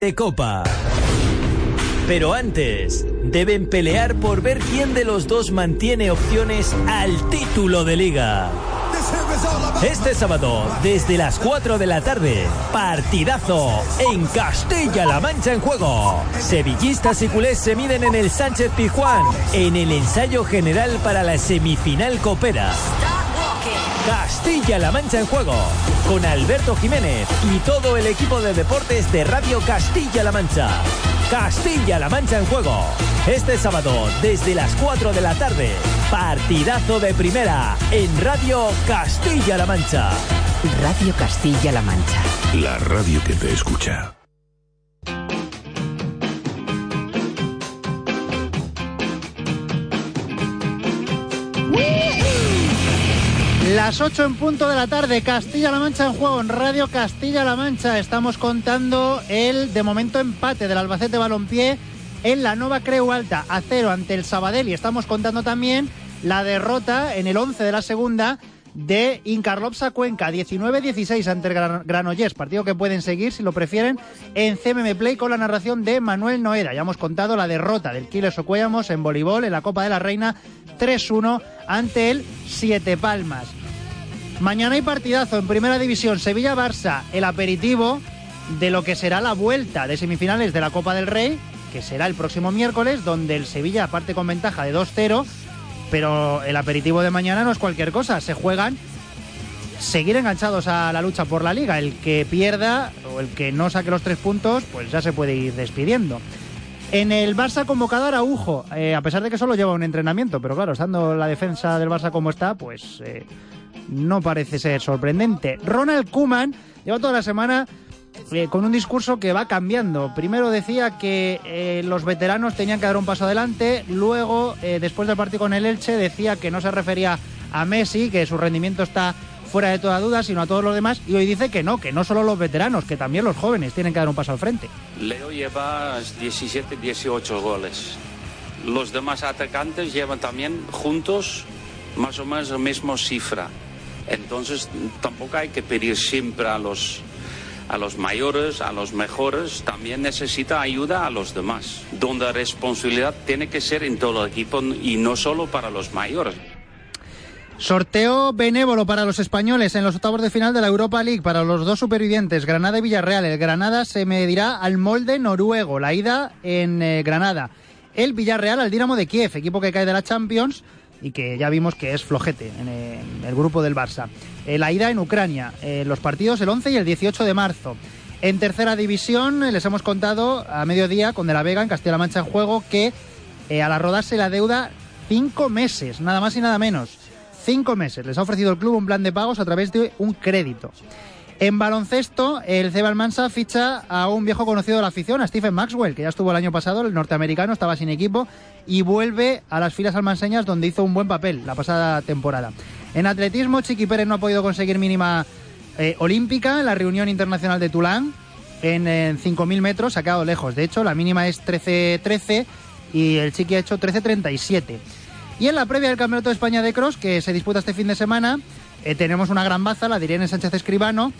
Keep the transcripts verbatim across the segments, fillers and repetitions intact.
de Copa. Pero antes, deben pelear por ver quién de los dos mantiene opciones al título de Liga. Este sábado, desde las cuatro de la tarde, partidazo en Castilla-La Mancha en juego. Sevillistas y culés se miden en el Sánchez Pizjuán, en el ensayo general para la semifinal copera. Castilla-La Mancha en juego, con Alberto Jiménez y todo el equipo de deportes de Radio Castilla-La Mancha. Castilla-La Mancha en juego, este sábado desde las cuatro de la tarde, partidazo de primera en Radio Castilla-La Mancha. Radio Castilla-La Mancha, la radio que te escucha. Las ocho en punto de la tarde, Castilla-La Mancha en juego en Radio Castilla-La Mancha. Estamos contando el, de momento, empate del Albacete Balompié en la Nova Creu Alta a cero ante el Sabadell. Y estamos contando también la derrota en el once de la segunda de Incarlopsa Cuenca, diecinueve dieciséis ante el Gran- Granollers. Partido que pueden seguir, si lo prefieren, en C M M Play con la narración de Manuel Noeda. Ya hemos contado la derrota del Quiles Ocuellamos en voleibol en la Copa de la Reina tres uno ante el Siete Palmas. Mañana hay partidazo en Primera División, Sevilla-Barça, el aperitivo de lo que será la vuelta de semifinales de la Copa del Rey, que será el próximo miércoles, donde el Sevilla parte con ventaja de dos cero, pero el aperitivo de mañana no es cualquier cosa, se juegan seguir enganchados a la lucha por la Liga. El que pierda o el que no saque los tres puntos, pues ya se puede ir despidiendo. En el Barça convocado Araujo, eh, a pesar de que solo lleva un entrenamiento, pero claro, estando la defensa del Barça como está, pues eh, no parece ser sorprendente. Ronald Koeman lleva toda la semana eh, con un discurso que va cambiando. Primero decía que eh, los veteranos tenían que dar un paso adelante, luego, eh, después del partido con el Elche, decía que no se refería a Messi, que su rendimiento está fuera de toda duda, sino a todos los demás, y hoy dice que no, que no solo los veteranos, que también los jóvenes tienen que dar un paso al frente. Leo lleva diecisiete, dieciocho goles. Los demás atacantes llevan también juntos más o menos la misma cifra. Entonces tampoco hay que pedir siempre a los, a los mayores, a los mejores. También necesita ayuda a los demás, donde la responsabilidad tiene que ser en todo el equipo y no solo para los mayores. Sorteo benévolo para los españoles en los octavos de final de la Europa League para los dos supervivientes, Granada y Villarreal. El Granada se medirá al Molde noruego, la ida en eh, Granada. El Villarreal al Dinamo de Kiev, equipo que cae de la Champions y que ya vimos que es flojete en, eh, en el grupo del Barça. Eh, la ida en Ucrania, eh, los partidos el once y el dieciocho de marzo. En tercera división eh, les hemos contado a mediodía con De la Vega en Castilla-La Mancha en juego que eh, a la Roda se la deuda cinco meses, nada más y nada menos. Cinco meses. Les ha ofrecido el club un plan de pagos a través de un crédito. En baloncesto, el C B Almansa ficha a un viejo conocido de la afición, a Stephen Maxwell, que ya estuvo el año pasado, el norteamericano, estaba sin equipo, y vuelve a las filas almanseñas donde hizo un buen papel la pasada temporada. En atletismo, Chiqui Pérez no ha podido conseguir mínima eh, olímpica en la reunión internacional de Tulán. En, en cinco mil metros se ha quedado lejos. De hecho, la mínima es trece trece y el Chiqui ha hecho trece treinta y siete. Y en la previa del Campeonato de España de Cross, que se disputa este fin de semana, eh, tenemos una gran baza, la de Irene Sánchez Escribano,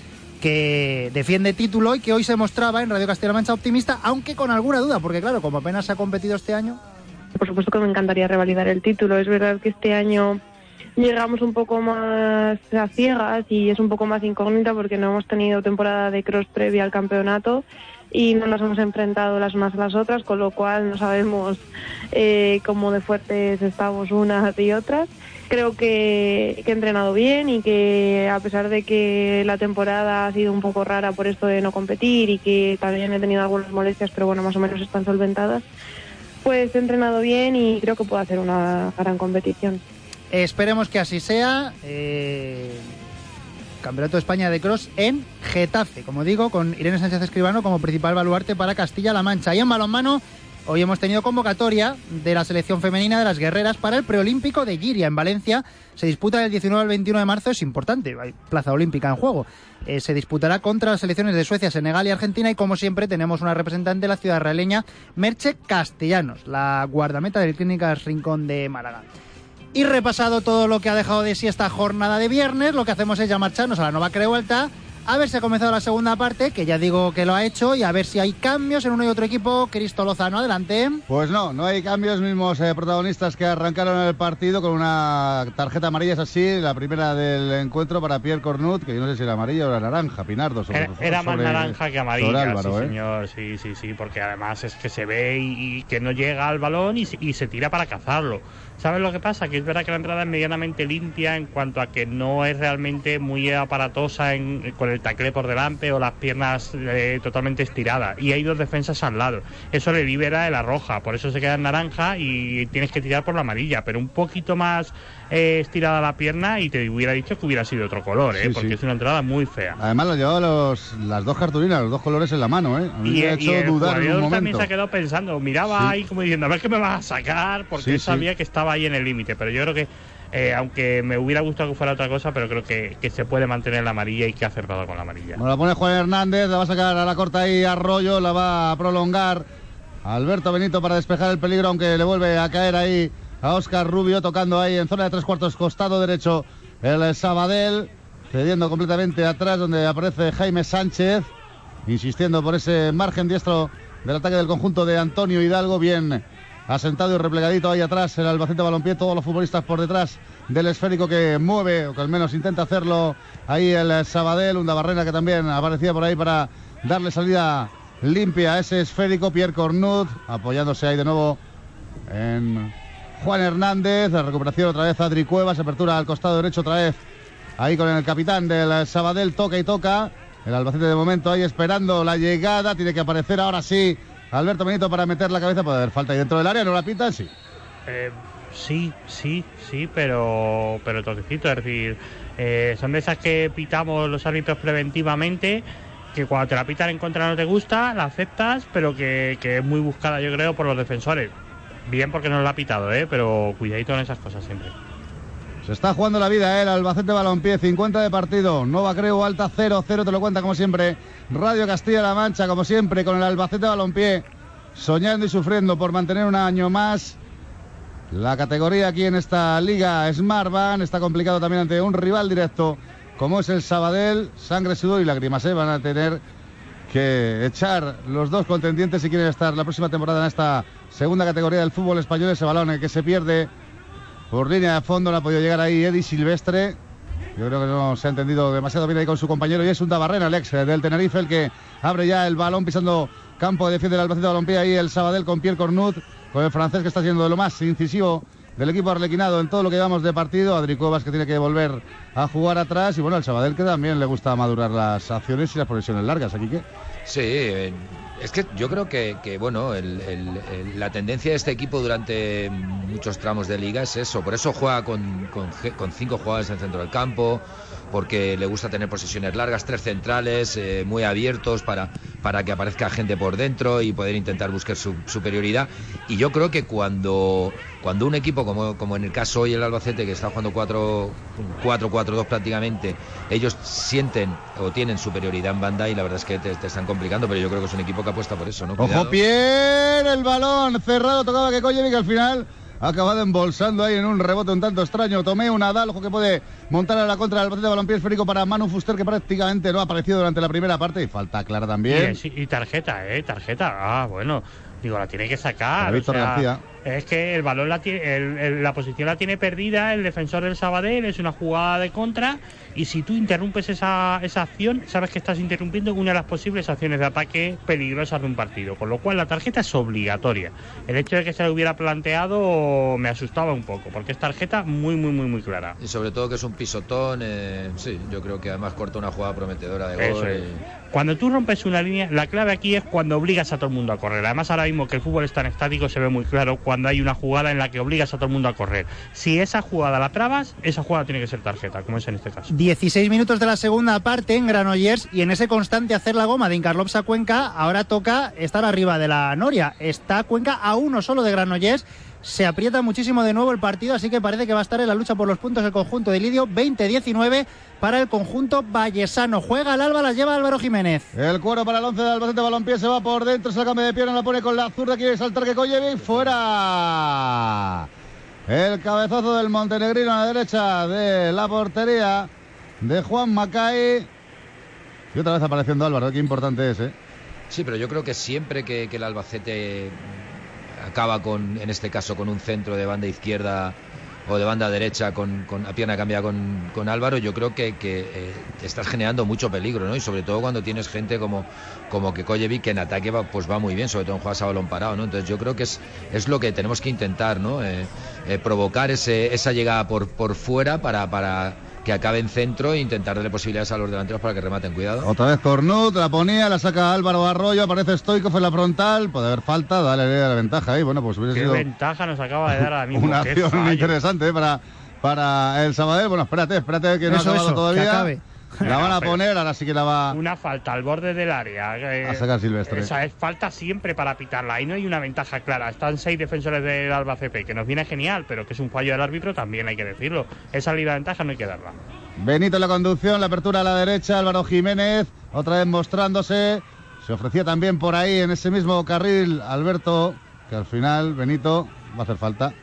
que defiende título y que hoy se mostraba en Radio Castilla-La Mancha optimista, aunque con alguna duda, porque claro, como apenas se ha competido este año... Por supuesto que me encantaría revalidar el título. Es verdad que este año llegamos un poco más a ciegas y es un poco más incógnita porque no hemos tenido temporada de cross previa al campeonato y no nos hemos enfrentado las unas a las otras, con lo cual no sabemos eh, cómo de fuertes estamos unas y otras. Creo que, que he entrenado bien y que a pesar de que la temporada ha sido un poco rara por esto de no competir y que también he tenido algunas molestias, pero bueno, más o menos están solventadas, pues he entrenado bien y creo que puedo hacer una gran competición. Esperemos que así sea. Eh... Campeonato de España de Cross en Getafe, como digo, con Irene Sánchez Escribano como principal baluarte para Castilla-La Mancha. Y en balonmano, hoy hemos tenido convocatoria de la selección femenina de las guerreras para el preolímpico de Giria en Valencia. Se disputa del diecinueve al veintiuno de marzo, es importante, hay plaza olímpica en juego. Eh, se disputará contra las selecciones de Suecia, Senegal y Argentina y como siempre tenemos una representante de la ciudad realeña, Merche Castellanos, la guardameta del Clínicas Rincón de Málaga. Y repasado todo lo que ha dejado de sí esta jornada de viernes, lo que hacemos es ya marcharnos a la Nova Creu Alta A ver si ha comenzado la segunda parte, que ya digo que lo ha hecho, y a ver si hay cambios en uno y otro equipo. Cristo Lozano, adelante. Pues no, no hay cambios. Mismos eh, protagonistas que arrancaron el partido con una tarjeta amarilla, es así, la primera del encuentro para Pierre Cornut, que yo no sé si era amarilla o era naranja, Pinardo. Sobre, era era más sobre, naranja que amarilla, Álvaro, sí, ¿eh? señor, sí, sí, sí, porque además es que se ve y, y que no llega al balón y, y se tira para cazarlo. ¿Sabes lo que pasa? Que es verdad que la entrada es medianamente limpia en cuanto a que no es realmente muy aparatosa en, con el tacle por delante o las piernas eh, totalmente estiradas. Y hay dos defensas al lado. Eso le libera de la roja, por eso se queda en naranja y tienes que tirar por la amarilla. Pero un poquito más eh, estirada la pierna y te hubiera dicho que hubiera sido otro color, ¿eh? Sí, porque sí. Es una entrada muy fea. Además lo llevaba los, las dos cartulinas, los dos colores en la mano, ¿eh? A mí y, me ha hecho y el dudar en un momento. También se ha quedado pensando, miraba sí. ahí como diciendo, a ver qué me vas a sacar, porque sí, él sabía sí. que estaba ahí en el límite, pero yo creo que eh, aunque me hubiera gustado que fuera otra cosa, pero creo que, que se puede mantener la amarilla y que ha acertado con la amarilla. Bueno, la pone Juan Hernández, la va a sacar a la corta ahí Arroyo, la va a prolongar Alberto Benito para despejar el peligro, aunque le vuelve a caer ahí a Óscar Rubio, tocando ahí en zona de tres cuartos, costado derecho el Sabadell, cediendo completamente atrás donde aparece Jaime Sánchez, insistiendo por ese margen diestro del ataque del conjunto de Antonio Hidalgo, bien asentado y replegadito ahí atrás el Albacete Balompié, todos los futbolistas por detrás del esférico que mueve, o que al menos intenta hacerlo ahí el Sabadell, un Dabarrena que también aparecía por ahí para darle salida limpia a ese esférico. Pierre Cornut apoyándose ahí de nuevo en Juan Hernández, la recuperación otra vez Adri Cuevas, apertura al costado derecho otra vez ahí con el capitán del Sabadell, toca y toca el Albacete de momento ahí esperando la llegada, tiene que aparecer ahora sí Alberto Benito para meter la cabeza. Puede haber falta ahí dentro del área, ¿no la pitan? Sí. Eh, sí, sí, sí, pero, pero toquecito, es decir, eh, son de esas que pitamos los árbitros preventivamente, que cuando te la pitan en contra no te gusta, la aceptas, pero que, que es muy buscada, yo creo, por los defensores. Bien porque no lo ha pitado, ¿eh? Pero cuidadito en esas cosas siempre. Se está jugando la vida, ¿eh? El Albacete Balompié, cincuenta de partido. Nova Creu Alta cero cero, te lo cuenta como siempre Radio Castilla-La Mancha, como siempre con el Albacete Balompié, soñando y sufriendo por mantener un año más la categoría aquí en esta Liga Smartbank. Está complicado también ante un rival directo como es el Sabadell. Sangre, sudor y lágrimas, ¿eh? Van a tener que echar los dos contendientes si quieren estar la próxima temporada en esta segunda categoría del fútbol español. Ese balón en el que se pierde por línea de fondo, no ha podido llegar ahí Eddie Silvestre. Yo creo que no se ha entendido demasiado bien ahí con su compañero, y es un Dabarrena, el ex del Tenerife, el que abre ya el balón pisando campo de defiende el Albacete Balompié. Ahí el Sabadell con Pierre Cornut, con el francés que está siendo de lo más incisivo del equipo arlequinado en todo lo que llevamos de partido. Adri Cuevas que tiene que volver a jugar atrás, y bueno, el Sabadell que también le gusta madurar las acciones y las progresiones largas. Aquí que sí, eh... es que yo creo que, que bueno, el, el, el, la tendencia de este equipo durante muchos tramos de liga es eso. Por eso juega con, con, con cinco jugadores en el centro del campo, porque le gusta tener posesiones largas, tres centrales eh, muy abiertos para, para que aparezca gente por dentro y poder intentar buscar su superioridad. Y yo creo que cuando, cuando un equipo, como, como en el caso hoy el Albacete, que está jugando cuatro cuatro dos prácticamente, ellos sienten o tienen superioridad en banda, y la verdad es que te, te están complicando, pero yo creo que es un equipo que apuesta por eso, ¿no? Cuidado. Ojo, Pierre, el balón cerrado, tocaba que Kojevic, al final ha acabado embolsando ahí en un rebote un tanto extraño. Tomé un Nadal, ojo que puede montar a la contra del Albacete Balompié esférico para Manu Fuster, que prácticamente no ha aparecido durante la primera parte, y falta clara también. Y, y tarjeta, eh, tarjeta, ah, bueno, digo, la tiene que sacar. Víctor o sea, García. Es que el balón la tiene, el, el, la posición la tiene perdida el defensor del Sabadell, es una jugada de contra, y si tú interrumpes esa, esa acción, sabes que estás interrumpiendo una de las posibles acciones de ataque peligrosas de un partido, con lo cual la tarjeta es obligatoria. El hecho de que se le hubiera planteado me asustaba un poco, porque es tarjeta muy, muy, muy, muy clara. Y sobre todo que es un pisotón, eh, sí, yo creo que además corta una jugada prometedora de gol. Eso es. Cuando tú rompes una línea, la clave aquí es cuando obligas a todo el mundo a correr. Además, ahora mismo que el fútbol es tan estático, se ve muy claro cuando hay una jugada en la que obligas a todo el mundo a correr. Si esa jugada la trabas, esa jugada tiene que ser tarjeta, como es en este caso. dieciséis minutos de la segunda parte en Granollers, y en ese constante hacer la goma de Incarlops a Cuenca, ahora toca estar arriba de la Noria. Está Cuenca a uno solo de Granollers. Se aprieta muchísimo de nuevo el partido, así que parece que va a estar en la lucha por los puntos el conjunto de Lidio. Veinte diecinueve para el conjunto vallesano. Juega el Alba, la lleva Álvaro Jiménez. El cuero para el once del Albacete Balompié, se va por dentro, se la cambia de pierna, la pone con la zurda, quiere saltar que Kojevic, fuera. El cabezazo del montenegrino a la derecha de la portería de Juan Macay. Y otra vez apareciendo Álvaro, qué importante es, ¿eh? Sí, pero yo creo que siempre que, que el Albacete acaba con, en este caso, con un centro de banda izquierda o de banda derecha con, con a pierna cambiada con, con Álvaro, yo creo que, que eh, estás generando mucho peligro, ¿no? Y sobre todo cuando tienes gente como, como Kekojevic, que en ataque va, pues va muy bien, sobre todo en jugadas a balón parado, ¿no? Entonces yo creo que es, es lo que tenemos que intentar, ¿no? Eh, eh, provocar ese, esa llegada por, por fuera para, para que acabe en centro e intentar darle posibilidades a los delanteros para que rematen. Cuidado. Otra vez Cornut, la ponía, la saca Álvaro Arroyo, aparece Stoikov en la frontal, puede haber falta, dale la ventaja ahí. Bueno, pues hubiera Qué sido ventaja nos acaba de dar ahora mismo. una acción muy interesante, ¿eh? para, para el Sabadell. Bueno, espérate, espérate que no eso, ha acabado eso, todavía. Que acabe. La van a poner, ahora sí que la va una falta al borde del área. Eh, a sacar Silvestre. Esa es falta siempre para pitarla. Ahí no hay una ventaja clara. Están seis defensores del Albacete, que nos viene genial, pero que es un fallo del árbitro, también hay que decirlo. Esa salida de ventaja no hay que darla. Benito en la conducción, la apertura a la derecha, Álvaro Jiménez, otra vez mostrándose. Se ofrecía también por ahí en ese mismo carril Alberto, que al final Benito va a hacer falta.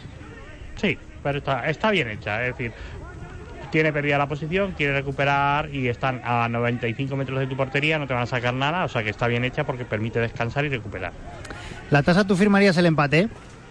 Sí, pero está, está bien hecha, es decir, tiene perdida la posición, quiere recuperar y están a noventa y cinco metros de tu portería, no te van a sacar nada, o sea que está bien hecha porque permite descansar y recuperar. ¿La tasa tú firmarías el empate?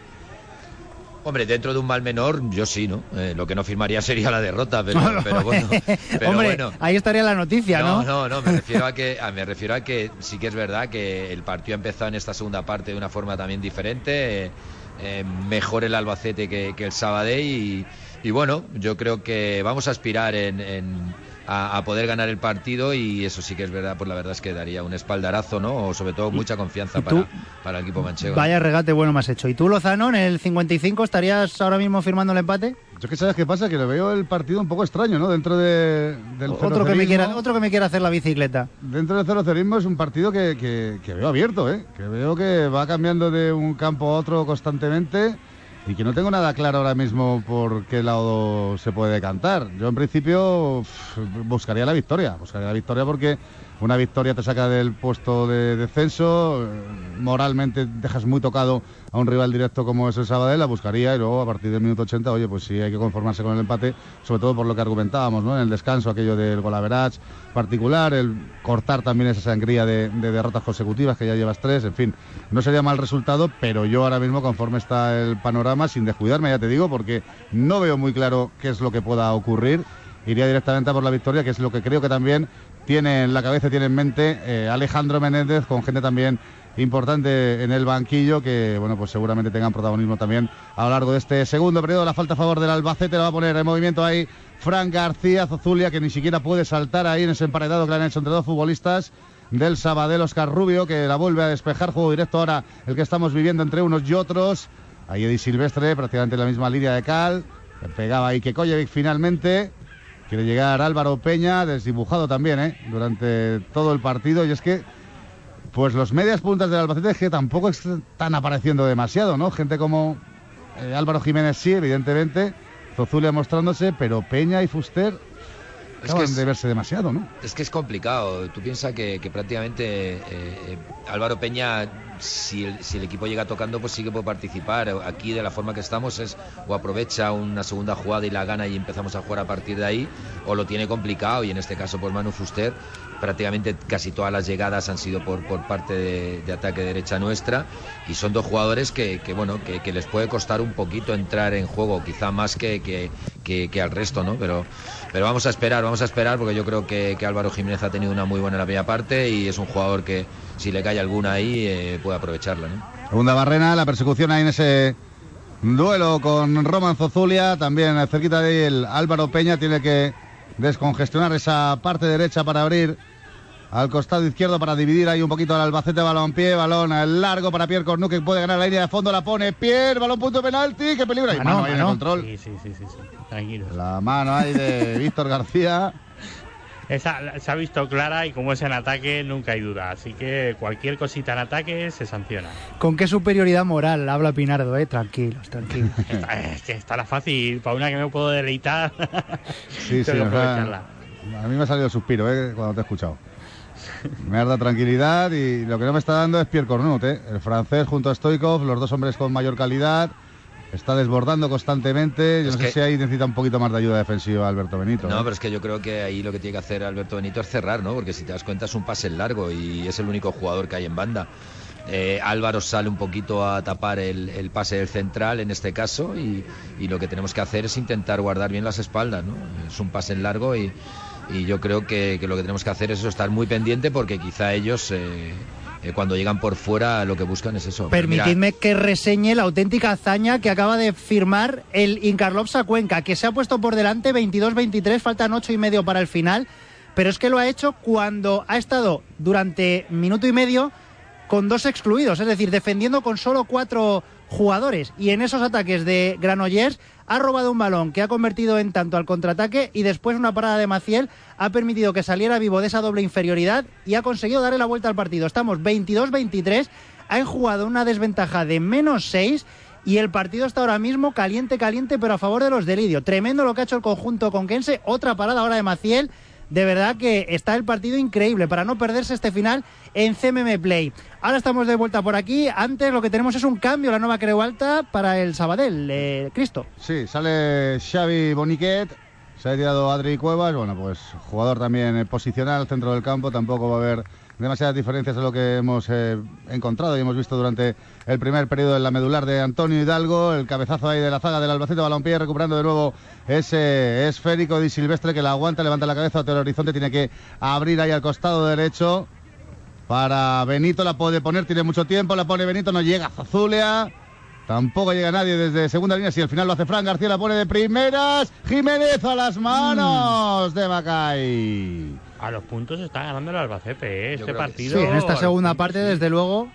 Hombre, dentro de un mal menor, yo sí, ¿no? Eh, lo que no firmaría sería la derrota, pero, pero bueno. Pero Hombre, bueno. ahí estaría la noticia, ¿no? No, no, no, me refiero a que a, me refiero a que sí que es verdad que el partido ha empezado en esta segunda parte de una forma también diferente, eh, eh, mejor el Albacete que, que el Sabadell y, y bueno, yo creo que vamos a aspirar en, en a, a poder ganar el partido y eso sí que es verdad, pues la verdad es que daría un espaldarazo, ¿no? O sobre todo mucha confianza para, para el equipo manchego. Vaya regate bueno me has hecho. ¿Y tú, Lozano, en el cincuenta y cinco estarías ahora mismo firmando el empate? Yo que sabes qué pasa, que le veo el partido un poco extraño, ¿no? Dentro de, del otro que me quiera Otro que me quiera hacer la bicicleta. Dentro del cerocerismo es un partido que, que, que veo abierto, ¿eh? Que veo que va cambiando de un campo a otro constantemente y que no tengo nada claro ahora mismo por qué lado se puede decantar. Yo en principio uf, buscaría la victoria, buscaría la victoria porque una victoria te saca del puesto de descenso, moralmente dejas muy tocado a un rival directo como es el Sabadell, la buscaría y luego a partir del minuto ochenta, oye, pues sí hay que conformarse con el empate, sobre todo por lo que argumentábamos, ¿no? En el descanso, aquello del golaverage particular, el cortar también esa sangría de, de derrotas consecutivas que ya llevas tres, en fin, no sería mal resultado, pero yo ahora mismo conforme está el panorama, sin descuidarme, ya te digo, porque no veo muy claro qué es lo que pueda ocurrir, iría directamente a por la victoria, que es lo que creo que también tiene en la cabeza, tiene en mente eh, Alejandro Menéndez, con gente también importante en el banquillo, que bueno, pues seguramente tengan protagonismo también a lo largo de este segundo periodo. La falta a favor del Albacete, la va a poner en movimiento ahí Fran García Zozulia, que ni siquiera puede saltar ahí en ese emparedado que le han hecho entre dos futbolistas del Sabadell, Óscar Rubio, que la vuelve a despejar. Juego directo ahora el que estamos viviendo entre unos y otros. Ahí Edi Silvestre, prácticamente en la misma línea de cal, que pegaba ahí Kekojevic finalmente. Quiere llegar Álvaro Peña, desdibujado también, ¿eh? Durante todo el partido. Y es que, pues los medias puntas del Albacete que tampoco están apareciendo demasiado, ¿no? Gente como eh, Álvaro Jiménez sí, evidentemente. Zozulia mostrándose, pero Peña y Fuster es acaban que es, de verse demasiado, ¿no? Es que es complicado. Tú piensas que, que prácticamente eh, Álvaro Peña, si el, si el equipo llega tocando, pues sí que puede participar. Aquí, de la forma que estamos, es o aprovecha una segunda jugada y la gana y empezamos a jugar a partir de ahí, o lo tiene complicado. Y en este caso, pues Manu Fuster, prácticamente casi todas las llegadas han sido por, por parte de, de ataque derecha nuestra. Y son dos jugadores que, que bueno, que, que les puede costar un poquito entrar en juego, quizá más que, que, que, que al resto, ¿no? Pero, pero vamos a esperar, vamos a esperar, porque yo creo que, que Álvaro Jiménez ha tenido una muy buena la primera parte y es un jugador que, si le cae alguna ahí, eh, puede aprovecharla, ¿no? Segunda barrena, la persecución ahí en ese duelo con Roman Zozulia, también cerquita de él Álvaro Peña, tiene que descongestionar esa parte derecha para abrir al costado izquierdo, para dividir ahí un poquito al Albacete. Balón-pie, balón largo para Pierre Cornu, que puede ganar la línea de fondo, la pone Pierre, balón punto de penalti, qué peligro, hay mano, mano ahí en el control. Sí, sí, sí, sí, sí. Tranquilo. La mano ahí de Víctor García. Esa se ha visto clara y como es en ataque nunca hay duda, así que cualquier cosita en ataque se sanciona. ¿Con qué superioridad moral habla Pinardo, eh? Tranquilos, tranquilos. Es que estará fácil, para una que me puedo deleitar. Sí, sí, o sea, a mí me ha salido el suspiro, eh, cuando te he escuchado. Me ha dado tranquilidad y lo que no me está dando es Pierre Cornu, eh, el francés junto a Stoikov, los dos hombres con mayor calidad, está desbordando constantemente. Yo Es no sé que- si ahí necesita un poquito más de ayuda defensiva Alberto Benito. No, ¿eh? pero es que yo creo que ahí lo que tiene que hacer Alberto Benito es cerrar, ¿no? Porque si te das cuenta es un pase largo y es el único jugador que hay en banda. Eh, Álvaro sale un poquito a tapar el, el pase del central en este caso y, y lo que tenemos que hacer es intentar guardar bien las espaldas, ¿no? Es un pase en largo y, y yo creo que, que lo que tenemos que hacer es eso, estar muy pendiente porque quizá ellos eh, eh, cuando llegan por fuera lo que buscan es eso. Pero mira, Permitidme que reseñe la auténtica hazaña que acaba de firmar el Inkarlovsa Cuenca, que se ha puesto por delante veintidós veintitrés, faltan ocho y medio para el final, pero es que lo ha hecho cuando ha estado durante minuto y medio con dos excluidos, es decir, defendiendo con solo cuatro jugadores, y en esos ataques de Granollers ha robado un balón que ha convertido en tanto al contraataque y después una parada de Maciel ha permitido que saliera vivo de esa doble inferioridad y ha conseguido darle la vuelta al partido. Estamos veintidós veintitrés, han jugado una desventaja de menos seis y el partido está ahora mismo caliente, caliente, pero a favor de los de Lidio. Tremendo lo que ha hecho el conjunto conquense, otra parada ahora de Maciel. De verdad que está el partido increíble para no perderse este final en C M M Play. Ahora estamos de vuelta por aquí. Antes lo que tenemos es un cambio, la nueva Creu Alta para el Sabadell. Eh, Cristo. Sí, sale Xavi Boniquet, se ha retirado Adri Cuevas, bueno, pues jugador también eh, posicional al centro del campo, tampoco va a haber demasiadas diferencias de lo que hemos eh, encontrado y hemos visto durante el primer periodo en la medular de Antonio Hidalgo, el cabezazo ahí de la zaga del Albacete Balompié, recuperando de nuevo ese esférico de Silvestre que la aguanta, levanta la cabeza hacia el horizonte, tiene que abrir ahí al costado derecho para Benito, la puede poner, tiene mucho tiempo, la pone Benito, no llega Zazulia. Tampoco llega nadie desde segunda línea. Si al final lo hace Fran García, la pone de primeras. Jiménez a las manos mm. de Macay. A los puntos está ganando el Albacete, ¿eh? Este partido. Sí, en esta segunda parte, desde luego.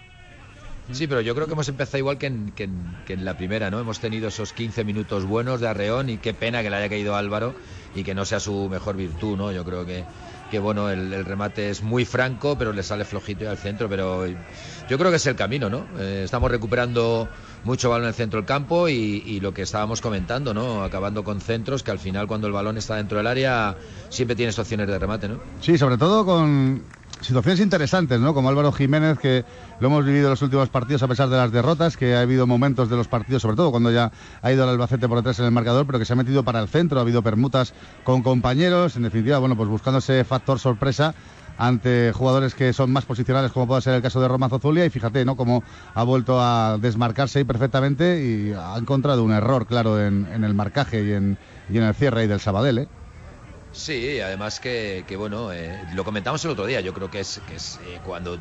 Sí, pero yo creo que hemos empezado igual que en, que, en, que en la primera, ¿no? Hemos tenido esos quince minutos buenos de Arreón y qué pena que le haya caído Álvaro y que no sea su mejor virtud, ¿no? Yo creo que, que bueno, el, el remate es muy franco, pero le sale flojito y al centro, pero yo creo que es el camino, ¿no? Eh, estamos recuperando mucho balón en el centro del campo y, y lo que estábamos comentando, ¿no? Acabando con centros que al final cuando el balón está dentro del área siempre tienes opciones de remate, ¿no? Sí, sobre todo con situaciones interesantes, ¿no? Como Álvaro Jiménez, que lo hemos vivido en los últimos partidos a pesar de las derrotas, que ha habido momentos de los partidos, sobre todo cuando ya ha ido el Albacete por detrás en el marcador, pero que se ha metido para el centro, ha habido permutas con compañeros, en definitiva, bueno, pues buscando ese factor sorpresa ante jugadores que son más posicionales, como puede ser el caso de Roma Zozulia, y fíjate, ¿no?, cómo ha vuelto a desmarcarse ahí perfectamente y ha encontrado un error, claro, en, en el marcaje y en, y en el cierre ahí del Sabadell, ¿eh? Sí, además que, que bueno, eh, lo comentamos el otro día, yo creo que es, que es eh, cuando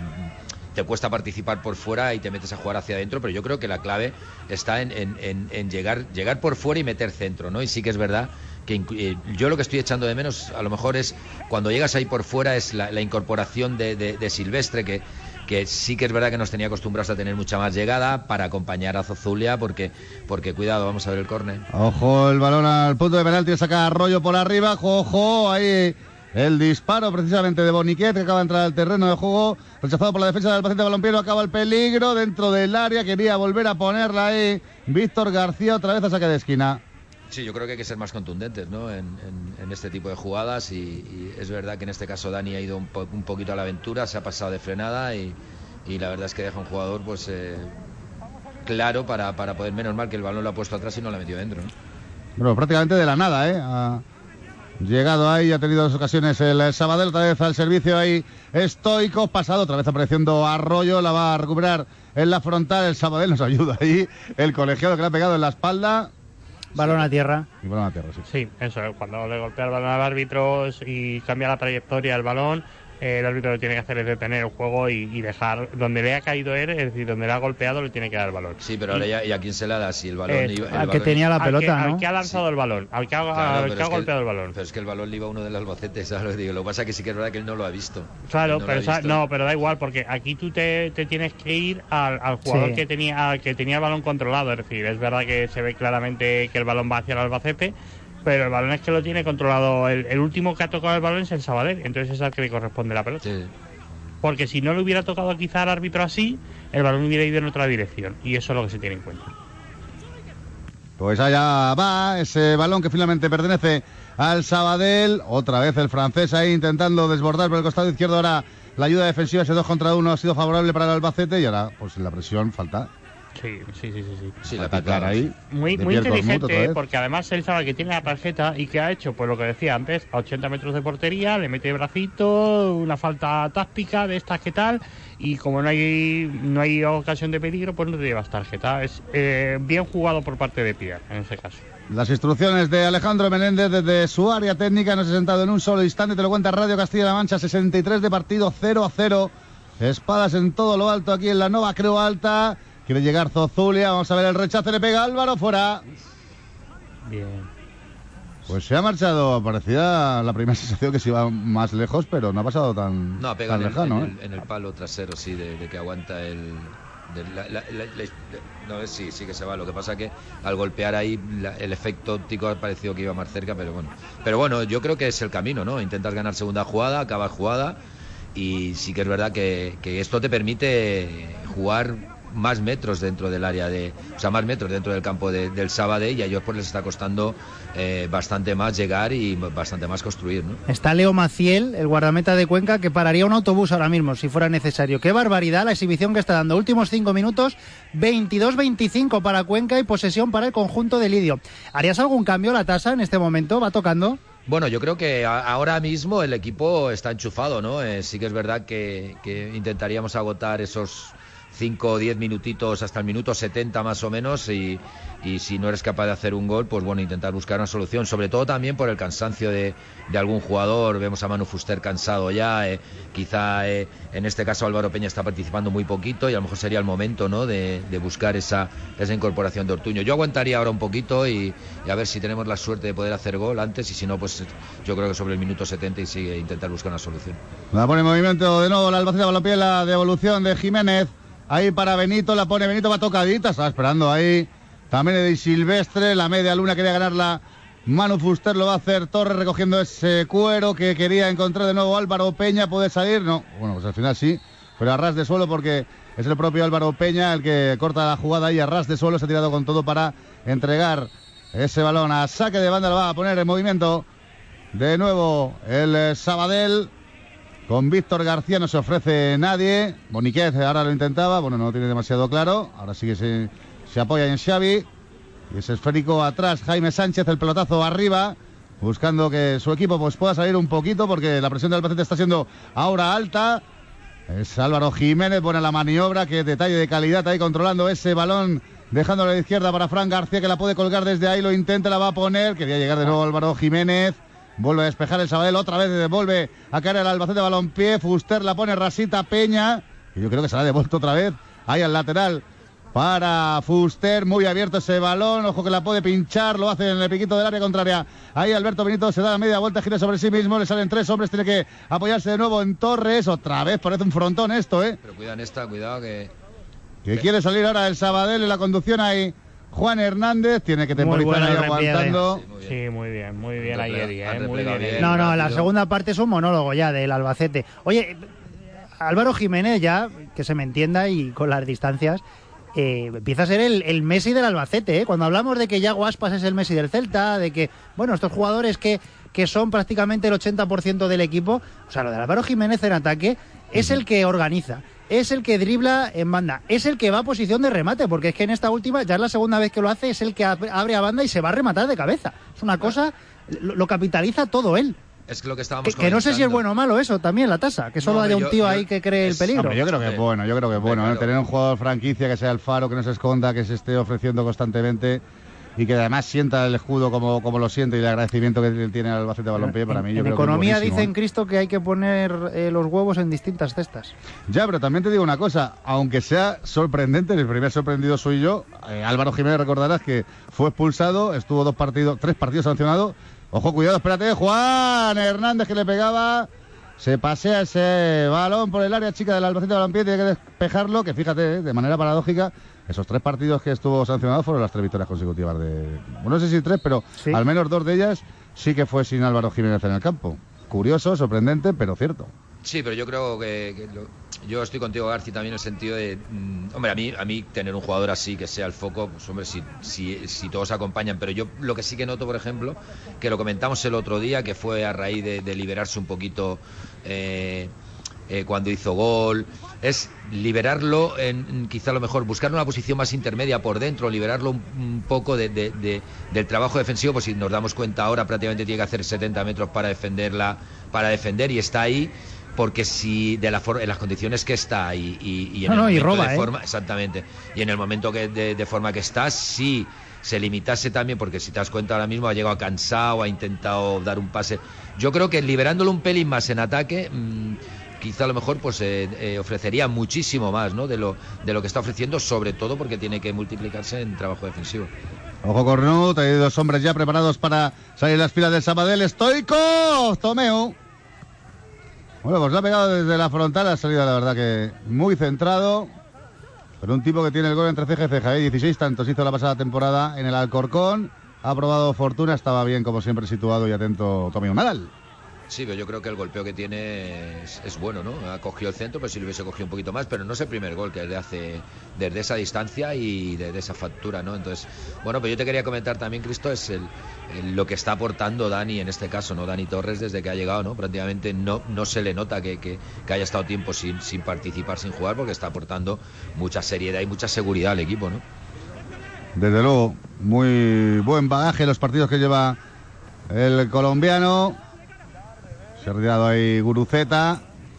mm, te cuesta participar por fuera y te metes a jugar hacia adentro, pero yo creo que la clave está en, en, en, en llegar, llegar por fuera y meter centro, ¿no? Y sí que es verdad que eh, yo lo que estoy echando de menos a lo mejor es cuando llegas ahí por fuera es la, la incorporación de, de, de Silvestre, que que sí que es verdad que nos tenía acostumbrados a tener mucha más llegada para acompañar a Zozulia, porque, porque cuidado, vamos a ver el córner. Ojo, el balón al punto de penalti, saca Arroyo por arriba, ojo, ahí el disparo precisamente de Boniquet, que acaba de entrar al terreno de juego, rechazado por la defensa del Albacete Balompié, acaba el peligro dentro del área, quería volver a ponerla ahí Víctor García, otra vez a saque de esquina. Sí, yo creo que hay que ser más contundentes, ¿no?, en, en, en este tipo de jugadas y, y es verdad que en este caso Dani ha ido un, po, un poquito a la aventura, se ha pasado de frenada y, y la verdad es que deja un jugador pues eh, claro para, para poder, menos mal que el balón lo ha puesto atrás y no lo ha metido dentro, ¿no? Bueno, prácticamente de la nada, ¿eh? Ha llegado ahí, ha tenido dos ocasiones el Sabadell, otra vez al servicio ahí Stoico, pasado, otra vez apareciendo Arroyo, la va a recuperar en la frontal, el Sabadell nos ayuda ahí, el colegiado que le ha pegado en la espalda. Balón a tierra. Y balón a tierra, sí. Sí, eso, cuando le golpea el balón al árbitro y cambia la trayectoria del balón, eh, el árbitro lo que tiene que hacer es detener el juego y, y dejar donde le ha caído él, es decir, donde le ha golpeado, le tiene que dar el balón. Sí, pero ahora ya, ¿y a quién se la da? Si el balón... Eh, iba, el al balón que tenía la pelota, al que, ¿no? Al que ha lanzado sí. el balón, al que ha, claro, al que ha golpeado que el balón. Pero es que el balón le iba a uno del Albacete, ¿sabes lo que digo? Lo que pasa es que sí que es verdad que él no lo ha visto. Claro, no pero visto. no, pero da igual, porque aquí tú te, te tienes que ir al, al jugador sí. que tenía que tenía el balón controlado, es decir, es verdad que se ve claramente que el balón va hacia el Albacete, pero el balón es que lo tiene controlado, el, el último que ha tocado el balón es el Sabadell, entonces es al que le corresponde la pelota. Sí. Porque si no le hubiera tocado quizá al árbitro así, el balón hubiera ido en otra dirección, y eso es lo que se tiene en cuenta. Pues allá va ese balón que finalmente pertenece al Sabadell, otra vez el francés ahí intentando desbordar por el costado izquierdo, ahora la ayuda defensiva, ese dos contra uno ha sido favorable para el Albacete y ahora pues la presión falta. Sí, sí, sí, sí. sí. Sí, la atacar ahí. Muy, muy inteligente, porque además él sabe que tiene la tarjeta y que ha hecho, pues lo que decía antes, a ochenta metros de portería, le mete bracito, una falta táctica de estas que tal, y como no hay no hay ocasión de peligro, pues no te llevas tarjeta. Es eh, bien jugado por parte de Pierre, en ese caso. Las instrucciones de Alejandro Menéndez desde su área técnica, no se ha sentado en un solo instante, te lo cuenta Radio Castilla-La Mancha, sesenta y tres de partido, cero a cero. Espadas en todo lo alto aquí en la Nova Creu Alta. Quiere llegar Zozulia, vamos a ver el rechazo, le pega Álvaro, fuera. Bien. Pues se ha marchado, parecía la primera sensación que se iba más lejos, pero no ha pasado tan, no, pega tan en, lejano. en, ¿eh? el, en el palo trasero, sí, de, de que aguanta el... De la, la, la, la, no, sí, sí que se va. Lo que pasa que al golpear ahí la, el efecto óptico ha parecido que iba más cerca, pero bueno. Pero bueno, yo creo que es el camino, ¿no? Intentas ganar segunda jugada, acabas jugada, y sí que es verdad que, que esto te permite jugar más metros dentro del área de, o sea, más metros dentro del campo de, del Sabadell, y a ellos pues les está costando eh, bastante más llegar y bastante más construir, ¿no? Está Leo Maciel, el guardameta de Cuenca, que pararía un autobús ahora mismo si fuera necesario. Qué barbaridad la exhibición que está dando. Últimos cinco minutos, veintidós veinticinco para Cuenca y posesión para el conjunto de Lidio. ¿Harías algún cambio la tasa en este momento? ¿Va tocando? Bueno, yo creo que a, ahora mismo el equipo está enchufado, ¿no? Eh, sí que es verdad que, que intentaríamos agotar esos cinco o diez minutitos hasta el minuto setenta más o menos, y, y si no eres capaz de hacer un gol, pues bueno, intentar buscar una solución, sobre todo también por el cansancio de, de algún jugador. Vemos a Manu Fuster cansado ya, eh, quizá eh, en este caso Álvaro Peña está participando muy poquito y a lo mejor sería el momento, ¿no?, de, de buscar esa, esa incorporación de Ortuño. Yo aguantaría ahora un poquito y, y a ver si tenemos la suerte de poder hacer gol antes, y si no, pues yo creo que sobre el minuto setenta y sigue intentar buscar una solución. La pone en movimiento de nuevo la Albacete Balompié, la devolución de Jiménez. Ahí para Benito, la pone Benito, va tocadita, estaba esperando ahí. También de Silvestre, la media luna quería ganarla Manu Fuster, lo va a hacer Torres recogiendo ese cuero que quería encontrar de nuevo Álvaro Peña. ¿Puede salir? No, bueno, pues al final sí, pero a ras de suelo, porque es el propio Álvaro Peña el que corta la jugada y a ras de suelo se ha tirado con todo para entregar ese balón a saque de banda. Lo va a poner en movimiento de nuevo el Sabadell. Con Víctor García no se ofrece nadie. Boniquez ahora lo intentaba, bueno, no lo tiene demasiado claro. Ahora sí que se, se apoya en Xavi. Y ese esférico atrás, Jaime Sánchez, el pelotazo arriba, buscando que su equipo pues pueda salir un poquito, porque la presión del Albacete está siendo ahora alta. Es Álvaro Jiménez, buena la maniobra, que detalle de calidad ahí controlando ese balón, dejándolo a la izquierda para Fran García, que la puede colgar desde ahí, lo intenta, la va a poner. Quería llegar de nuevo Álvaro Jiménez. Vuelve a despejar el Sabadell, otra vez devuelve a caer el Albacete Balompié. Fuster la pone Rasita Peña, y yo creo que se la ha devuelto otra vez ahí al lateral para Fuster. Muy abierto ese balón, ojo que la puede pinchar, lo hace en el piquito del área contraria. Ahí Alberto Benito se da la media vuelta, gira sobre sí mismo, le salen tres hombres, tiene que apoyarse de nuevo en Torres. Otra vez parece un frontón esto, ¿eh? Pero cuidado en esta, cuidado que... Que quiere salir ahora el Sabadell en la conducción ahí. Juan Hernández tiene que temporizar ahí aguantando. Sí, muy bien, sí, muy bien, muy bien ahí, Eddie, ¿eh? Muy bien, bien. No, no, la segunda parte es un monólogo ya del Albacete. Oye, Álvaro Jiménez ya, que se me entienda y con las distancias, eh, empieza a ser el, el Messi del Albacete, ¿eh? Cuando hablamos de que Yago Aspas es el Messi del Celta, de que, bueno, estos jugadores que, que son prácticamente el ochenta por ciento del equipo, o sea, lo de Álvaro Jiménez en ataque es el que organiza, es el que dribla en banda, es el que va a posición de remate, porque es que en esta última, ya es la segunda vez que lo hace, es el que abre a banda y se va a rematar de cabeza. Es una cosa, lo, lo capitaliza todo él. Es lo que estábamos que, que no sé si es bueno o malo eso también, la tasa, que solo no, haya un tío yo, ahí que cree es, el peligro. Hombre, yo creo que es bueno, yo creo que es bueno, claro. ¿eh? Tener un jugador franquicia que sea el faro, que no se esconda, que se esté ofreciendo constantemente y que además sienta el escudo como, como lo siente, y el agradecimiento que tiene el Albacete Balompié, para mí en, yo en creo economía que es dicen, Cristo, que hay que poner eh, los huevos en distintas cestas. Ya, pero también te digo una cosa, aunque sea sorprendente, el primer sorprendido soy yo. eh, Álvaro Jiménez, recordarás que fue expulsado, estuvo dos partidos, tres partidos sancionados. Ojo, cuidado, espérate, Juan Hernández, que le pegaba, se pasea ese balón por el área chica del Albacete Balompié, tiene que despejarlo, que fíjate, eh, de manera paradójica, esos tres partidos que estuvo sancionado fueron las tres victorias consecutivas de... Bueno, no sé si tres, pero sí, al menos dos de ellas sí que fue sin Álvaro Jiménez en el campo. Curioso, sorprendente, pero cierto. Sí, pero yo creo que, que lo, yo estoy contigo, Garci, también en el sentido de, mmm, hombre, a mí a mí tener un jugador así que sea el foco, pues hombre, si, si, si todos acompañan, pero yo lo que sí que noto, por ejemplo, que lo comentamos el otro día, que fue a raíz de, de liberarse un poquito... Eh, eh, cuando hizo gol. Es liberarlo, en, quizá a lo mejor buscar una posición más intermedia por dentro, liberarlo un, un poco de, de, de, del trabajo defensivo. Pues si nos damos cuenta ahora, prácticamente tiene que hacer setenta metros para defenderla, para defender, y está ahí porque si de la for en las condiciones que está y, y, y en no, el no, y momento roba, de ¿eh? forma, exactamente, y en el momento que de, de forma que está, sí se limitase también, porque si te das cuenta ahora mismo ha llegado cansado, ha intentado dar un pase. Yo creo que liberándolo un pelín más en ataque, mmm, quizá a lo mejor pues eh, eh, ofrecería muchísimo más, ¿no?, de lo de lo que está ofreciendo, sobre todo porque tiene que multiplicarse en trabajo defensivo. Ojo Cornut, hay dos hombres ya preparados para salir las filas del Sabadell. Stoikov, Tomeu. Bueno, pues lo ha pegado desde la frontal, ha salido la verdad que muy centrado. Pero un tipo que tiene el gol entre ceja y ceja, ¿eh? dieciséis tantos hizo la pasada temporada en el Alcorcón. Ha probado fortuna, estaba bien como siempre situado y atento Tomeu Nadal. Sí, pero yo creo que el golpeo que tiene es, es bueno, ¿no? Ha cogido el centro, pero si lo hubiese cogido un poquito más, pero no es el primer gol que le hace desde esa distancia y desde esa factura, ¿no? Entonces, bueno, pero yo te quería comentar también, Cristo, es el, el, lo que está aportando Dani en este caso, ¿no? Dani Torres desde que ha llegado, ¿no? Prácticamente no, no se le nota que, que, que haya estado tiempo sin, sin participar, sin jugar, porque está aportando mucha seriedad y mucha seguridad al equipo, ¿no? Desde luego, muy buen bagaje los partidos que lleva el colombiano. Se ha retirado ahí Guruceta.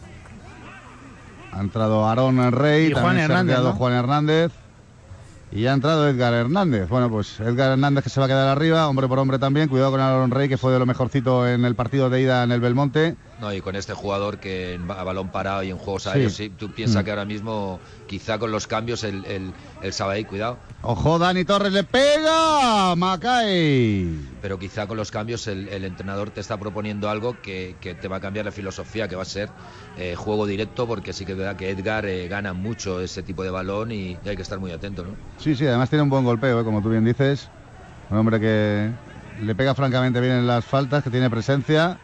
Ha entrado Aarón Rey. Y también Juan se Hernández, ha retirado ¿no? Juan Hernández. Y ha entrado Edgar Hernández. Bueno, pues Edgar Hernández que se va a quedar arriba, hombre por hombre también. Cuidado con Aarón Rey, que fue de lo mejorcito en el partido de ida en el Belmonte. No, y con este jugador que a balón parado y en juegos aéreos, sí, sí, tú piensas mm. que ahora mismo, quizá con los cambios, el, el, el Sabadell, cuidado. Ojo, Dani Torres le pega, Macay. Pero quizá con los cambios el, el entrenador te está proponiendo algo que, que te va a cambiar la filosofía, que va a ser eh, juego directo, porque sí que es verdad que Edgar eh, gana mucho ese tipo de balón y, y hay que estar muy atento, ¿no? Sí, sí, además tiene un buen golpeo, ¿eh? Como tú bien dices. Un hombre que le pega francamente bien en las faltas, que tiene presencia.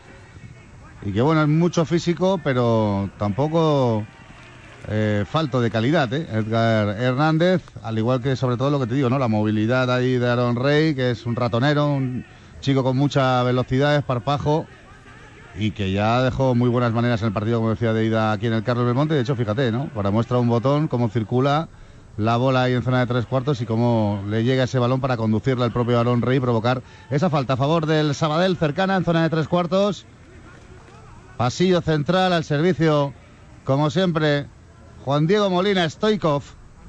Y que bueno, es mucho físico, pero tampoco eh, falto de calidad, ¿eh? Edgar Hernández, al igual que sobre todo lo que te digo, ¿no? La movilidad ahí de Aarón Rey, que es un ratonero, un chico con mucha velocidad, esparpajo, y que ya dejó muy buenas maneras en el partido, como decía, de ida aquí en el Carlos Belmonte. De hecho, fíjate, ¿no? Para muestra un botón, cómo circula la bola ahí en zona de tres cuartos y cómo le llega ese balón para conducirla el propio Aarón Rey y provocar esa falta a favor del Sabadell, cercana en zona de tres cuartos. Pasillo central al servicio, como siempre, Juan Diego Molina, Stoikov.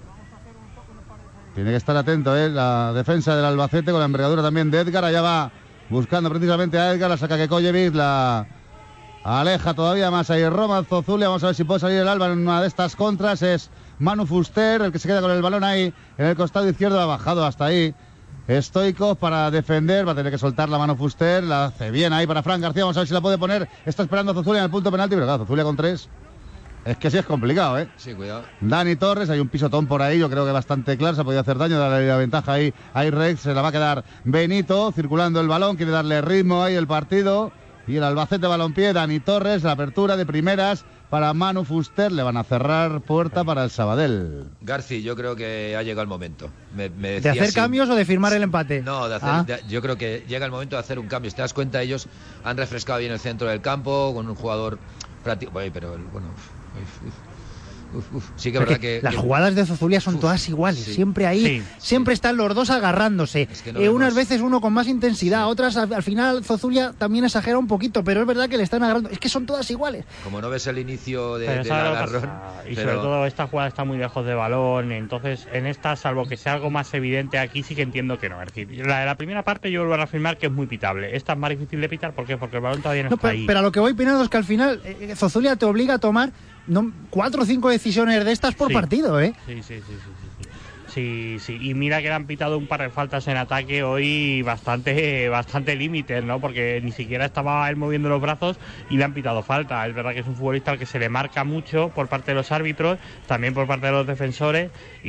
Tiene que estar atento, ¿eh? La defensa del Albacete, con la envergadura también de Edgar. Allá va buscando precisamente a Edgar, la saca Kekojevic, la aleja todavía más ahí Roman Zozulia. Vamos a ver si puede salir el Alba en una de estas contras. Es Manu Fuster el que se queda con el balón ahí en el costado izquierdo. Ha bajado hasta ahí Stoikov para defender, va a tener que soltar la mano Fuster, la hace bien ahí para Fran García, vamos a ver si la puede poner. Está esperando a Zozulia en el punto penalti, pero claro, Zozulia con tres es que sí es complicado, ¿eh? Sí, cuidado. Dani Torres, hay un pisotón por ahí, yo creo que bastante claro, se ha podido hacer daño, darle la ventaja ahí a Rex, se la va a quedar Benito, circulando el balón, quiere darle ritmo ahí el partido, y el Albacete Balompié, Dani Torres, la apertura de primeras para Manu Fuster, le van a cerrar puerta para el Sabadell. Garci, yo creo que ha llegado el momento. Me, me ¿De hacer si... cambios o de firmar el empate? No, de hacer, ah. de, yo creo que llega el momento de hacer un cambio. Si te das cuenta, ellos han refrescado bien el centro del campo con un jugador práctico. Pero bueno, uf, uf. Uf, uf. Sí que es verdad que, las que... jugadas de Zozulia son uf, todas iguales, sí, siempre ahí, sí, siempre sí. están los dos agarrándose, es que no eh, vemos... unas veces uno con más intensidad, sí. otras al, al final Zozulia también exagera un poquito, pero es verdad que le están agarrando, es que son todas iguales. Como no ves el inicio de, pero del agarrón, y pero... sobre todo esta jugada está muy lejos de balón, entonces en esta, salvo que sea algo más evidente aquí, sí que entiendo que no. Es decir, la de la primera parte yo vuelvo a afirmar que es muy pitable, esta es más difícil de pitar, ¿por qué? Porque el balón todavía no, no está pero, ahí. Pero a lo que voy opinando es que al final eh, Zozulia te obliga a tomar no, cuatro o cinco decisiones de estas por sí. partido, ¿eh? Sí, sí, sí, sí, sí. Sí, sí, y mira que le han pitado un par de faltas en ataque hoy bastante bastante límites, ¿no? Porque ni siquiera estaba él moviendo los brazos y le han pitado falta. Es verdad que es un futbolista al que se le marca mucho por parte de los árbitros, también por parte de los defensores,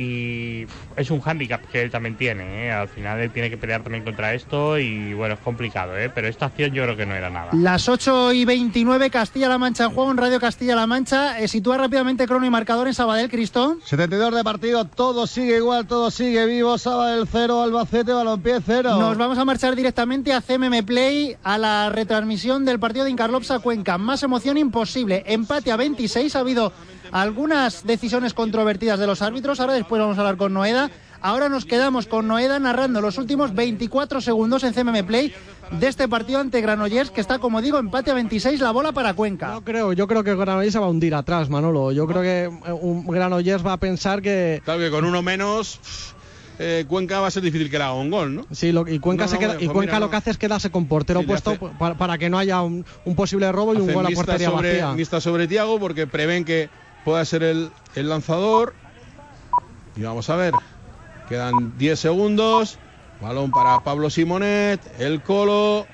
y es un hándicap que él también tiene, ¿eh? Al final él tiene que pelear también contra esto y bueno, es complicado, ¿eh? Pero esta acción yo creo que no era nada. Las ocho y veintinueve, Castilla-La Mancha en juego en Radio Castilla-La Mancha. Eh, sitúa rápidamente crono y marcador en Sabadell, Cristón. setenta y dos de partido, todo sigue igual igual, todo sigue vivo. Sabadell cero, Albacete Balompié cero. Nos vamos a marchar directamente a C M M Play, a la retransmisión del partido de Incarlopsa Cuenca. Más emoción imposible. Empate a veintiséis. Ha habido algunas decisiones controvertidas de los árbitros. Ahora después vamos a hablar con Noeda. Ahora nos quedamos con Noeda narrando los últimos veinticuatro segundos en C M M Play de este partido ante Granollers, que está, como digo, empate a veintiséis, la bola para Cuenca. No creo, yo creo que Granollers se va a hundir atrás, Manolo. Yo creo que un Granollers va a pensar que... Claro que con uno menos... Eh, Cuenca va a ser difícil que le haga un gol, ¿no? Sí, lo, y Cuenca, no, se no, queda, pues y Cuenca mira, lo no. que hace es quedarse con portero sí, puesto hace, para, para que no haya un, un posible robo y un gol a portería sobre, vacía. Vista sobre Thiago porque prevén que pueda ser el, el lanzador. Y vamos a ver. Quedan diez segundos. Balón para Pablo Simonet. El Colo.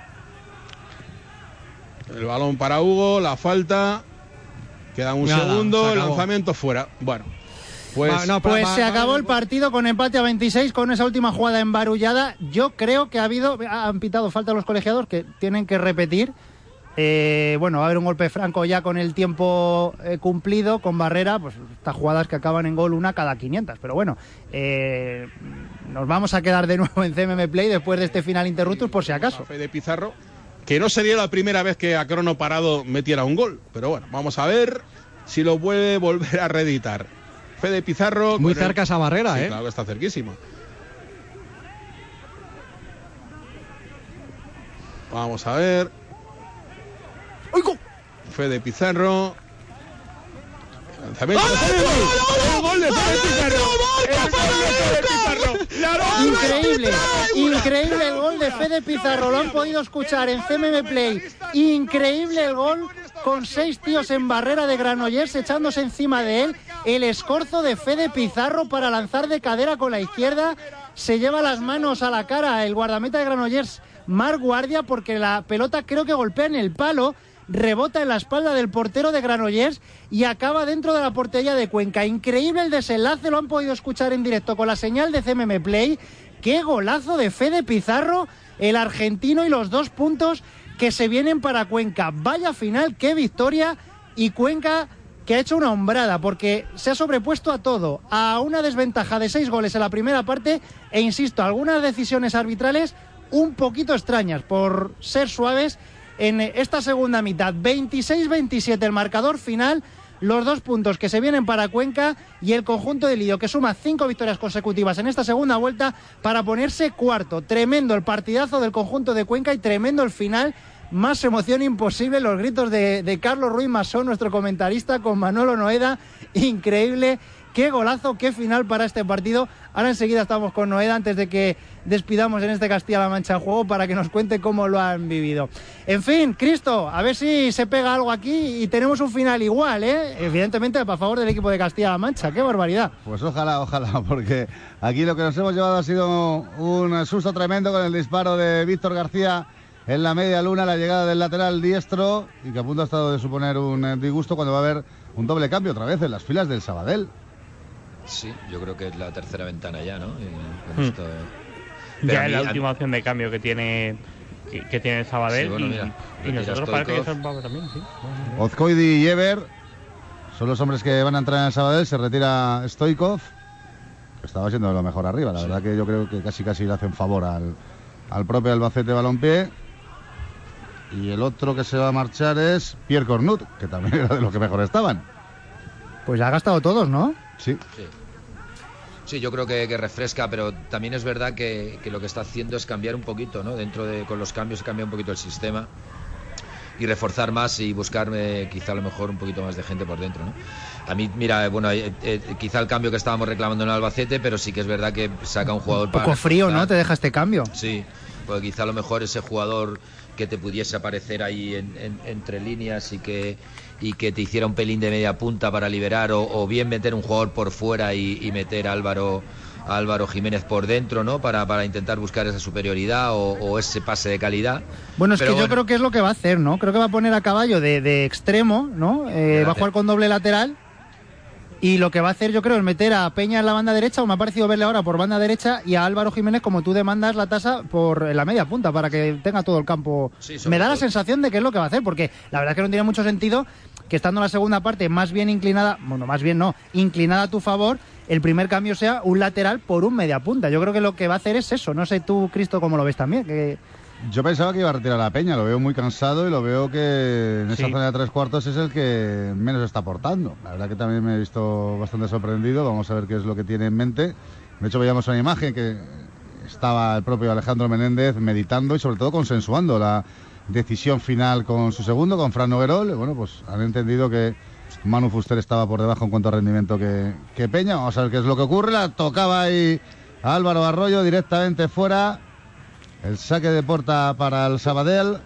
El balón para Hugo. La falta. Queda un Nada, segundo. El lanzamiento fuera. Bueno. Pues, va, no, pues va, se va, acabó va, el partido con empate a veintiséis, con esa última jugada embarullada. Yo creo que ha habido, han pitado falta los colegiados que tienen que repetir. Eh, bueno, va a haber un golpe franco ya con el tiempo eh, cumplido, con Barrera, pues estas jugadas que acaban en gol una cada quinientas. Pero bueno, eh, nos vamos a quedar de nuevo en C M M Play después de este final interruptus por si acaso. Fede Pizarro, que no sería la primera vez que a crono parado metiera un gol. Pero bueno, vamos a ver si lo puede volver a reeditar. Fede Pizarro. Muy cerca el... esa barrera, sí, ¿eh? Claro que está cerquísima. Vamos a ver. ¡Oigo! Fede Pizarro. Lanzamiento. ¡El gol de Fede Pizarro! ¡El gol de Fede Pizarro! Increíble, increíble el gol de Fede Pizarro. Lo han podido escuchar en C M M Play. Increíble el gol con seis tíos en barrera de Granollers echándose encima de él. El escorzo de Fede Pizarro para lanzar de cadera con la izquierda. Se lleva las manos a la cara el guardameta de Granollers, Marc Guardia, porque la pelota creo que golpea en el palo, rebota en la espalda del portero de Granollers y acaba dentro de la portería de Cuenca. Increíble el desenlace, lo han podido escuchar en directo con la señal de C M M Play. ¡Qué golazo de Fede Pizarro, el argentino, y los dos puntos que se vienen para Cuenca! Vaya final, qué victoria, y Cuenca que ha hecho una hombrada porque se ha sobrepuesto a todo, a una desventaja de seis goles en la primera parte e, insisto, algunas decisiones arbitrales un poquito extrañas por ser suaves en esta segunda mitad. veintiséis veintisiete el marcador final, los dos puntos que se vienen para Cuenca y el conjunto de Lido, que suma cinco victorias consecutivas en esta segunda vuelta para ponerse cuarto. Tremendo el partidazo del conjunto de Cuenca y tremendo el final. Más emoción imposible, los gritos de, de Carlos Ruiz Masón, nuestro comentarista, con Manolo Noeda. Increíble, qué golazo, qué final para este partido. Ahora enseguida estamos con Noeda antes de que despidamos en este Castilla-La Mancha en juego para que nos cuente cómo lo han vivido. En fin, Cristo, a ver si se pega algo aquí y tenemos un final igual, ¿eh? Evidentemente a favor del equipo de Castilla-La Mancha. ¡Qué barbaridad! Pues ojalá, ojalá, porque aquí lo que nos hemos llevado ha sido un susto tremendo con el disparo de Víctor García en la media luna, la llegada del lateral diestro, y que a punto ha estado de suponer un disgusto cuando va a haber un doble cambio otra vez en las filas del Sabadell. Sí, yo creo que es la tercera ventana ya, ¿no? Y con hmm. esto, ya es la última opción de cambio que tiene que, que tiene el Sabadell. Sí, bueno, y, mira, y nosotros parece que eso va también, sí. Ozcoidi y Ever son los hombres que van a entrar en el Sabadell. Se retira Stoikov, que estaba siendo lo mejor arriba. La sí. verdad que yo creo que casi casi le hacen favor al, al propio Albacete Balompié. Y el otro que se va a marchar es Pierre Cornut, que también era de los que mejor estaban. Pues ya ha gastado todos, ¿no? Sí. Sí, sí yo creo que, que refresca, pero también es verdad que, que lo que está haciendo es cambiar un poquito, ¿no? Dentro de, con los cambios, cambia un poquito el sistema y reforzar más y buscar eh, quizá a lo mejor un poquito más de gente por dentro, ¿no? A mí, mira, bueno, eh, eh, quizá el cambio que estábamos reclamando en Albacete, pero sí que es verdad que saca un jugador un poco para frío, reforzar. ¿no? Te deja este cambio. Sí, porque quizá a lo mejor ese jugador que te pudiese aparecer ahí en, en, entre líneas y que y que te hiciera un pelín de media punta para liberar, o, o bien meter un jugador por fuera y, y meter a Álvaro a Álvaro Jiménez por dentro, ¿no? Para, para intentar buscar esa superioridad o, o ese pase de calidad. Bueno, es Pero que bueno. yo creo que es lo que va a hacer, ¿no? Creo que va a poner a Caballo de, de extremo, ¿no? Eh, va a jugar con doble lateral. Y lo que va a hacer, yo creo, es meter a Peña en la banda derecha, o me ha parecido verle ahora por banda derecha, y a Álvaro Jiménez, como tú demandas, la tasa por la media punta, para que tenga todo el campo. Sí, me da todo. la sensación de que es lo que va a hacer, porque la verdad es que no tiene mucho sentido que estando en la segunda parte más bien inclinada, bueno, más bien no, inclinada a tu favor, el primer cambio sea un lateral por un media punta. Yo creo que lo que va a hacer es eso. No sé tú, Cristo, cómo lo ves también. Que... Yo pensaba que iba a retirar a la Peña, lo veo muy cansado y lo veo que en esa Sí. zona de tres cuartos es el que menos está aportando. La verdad que también me he visto bastante sorprendido, vamos a ver qué es lo que tiene en mente. De hecho veíamos una imagen que estaba el propio Alejandro Menéndez meditando y sobre todo consensuando la decisión final con su segundo, con Fran Noguerol. Bueno, pues han entendido que Manu Fuster estaba por debajo en cuanto a rendimiento que, que Peña. Vamos a ver qué es lo que ocurre. La tocaba ahí a Álvaro Arroyo directamente fuera. El saque de puerta para el Sabadell.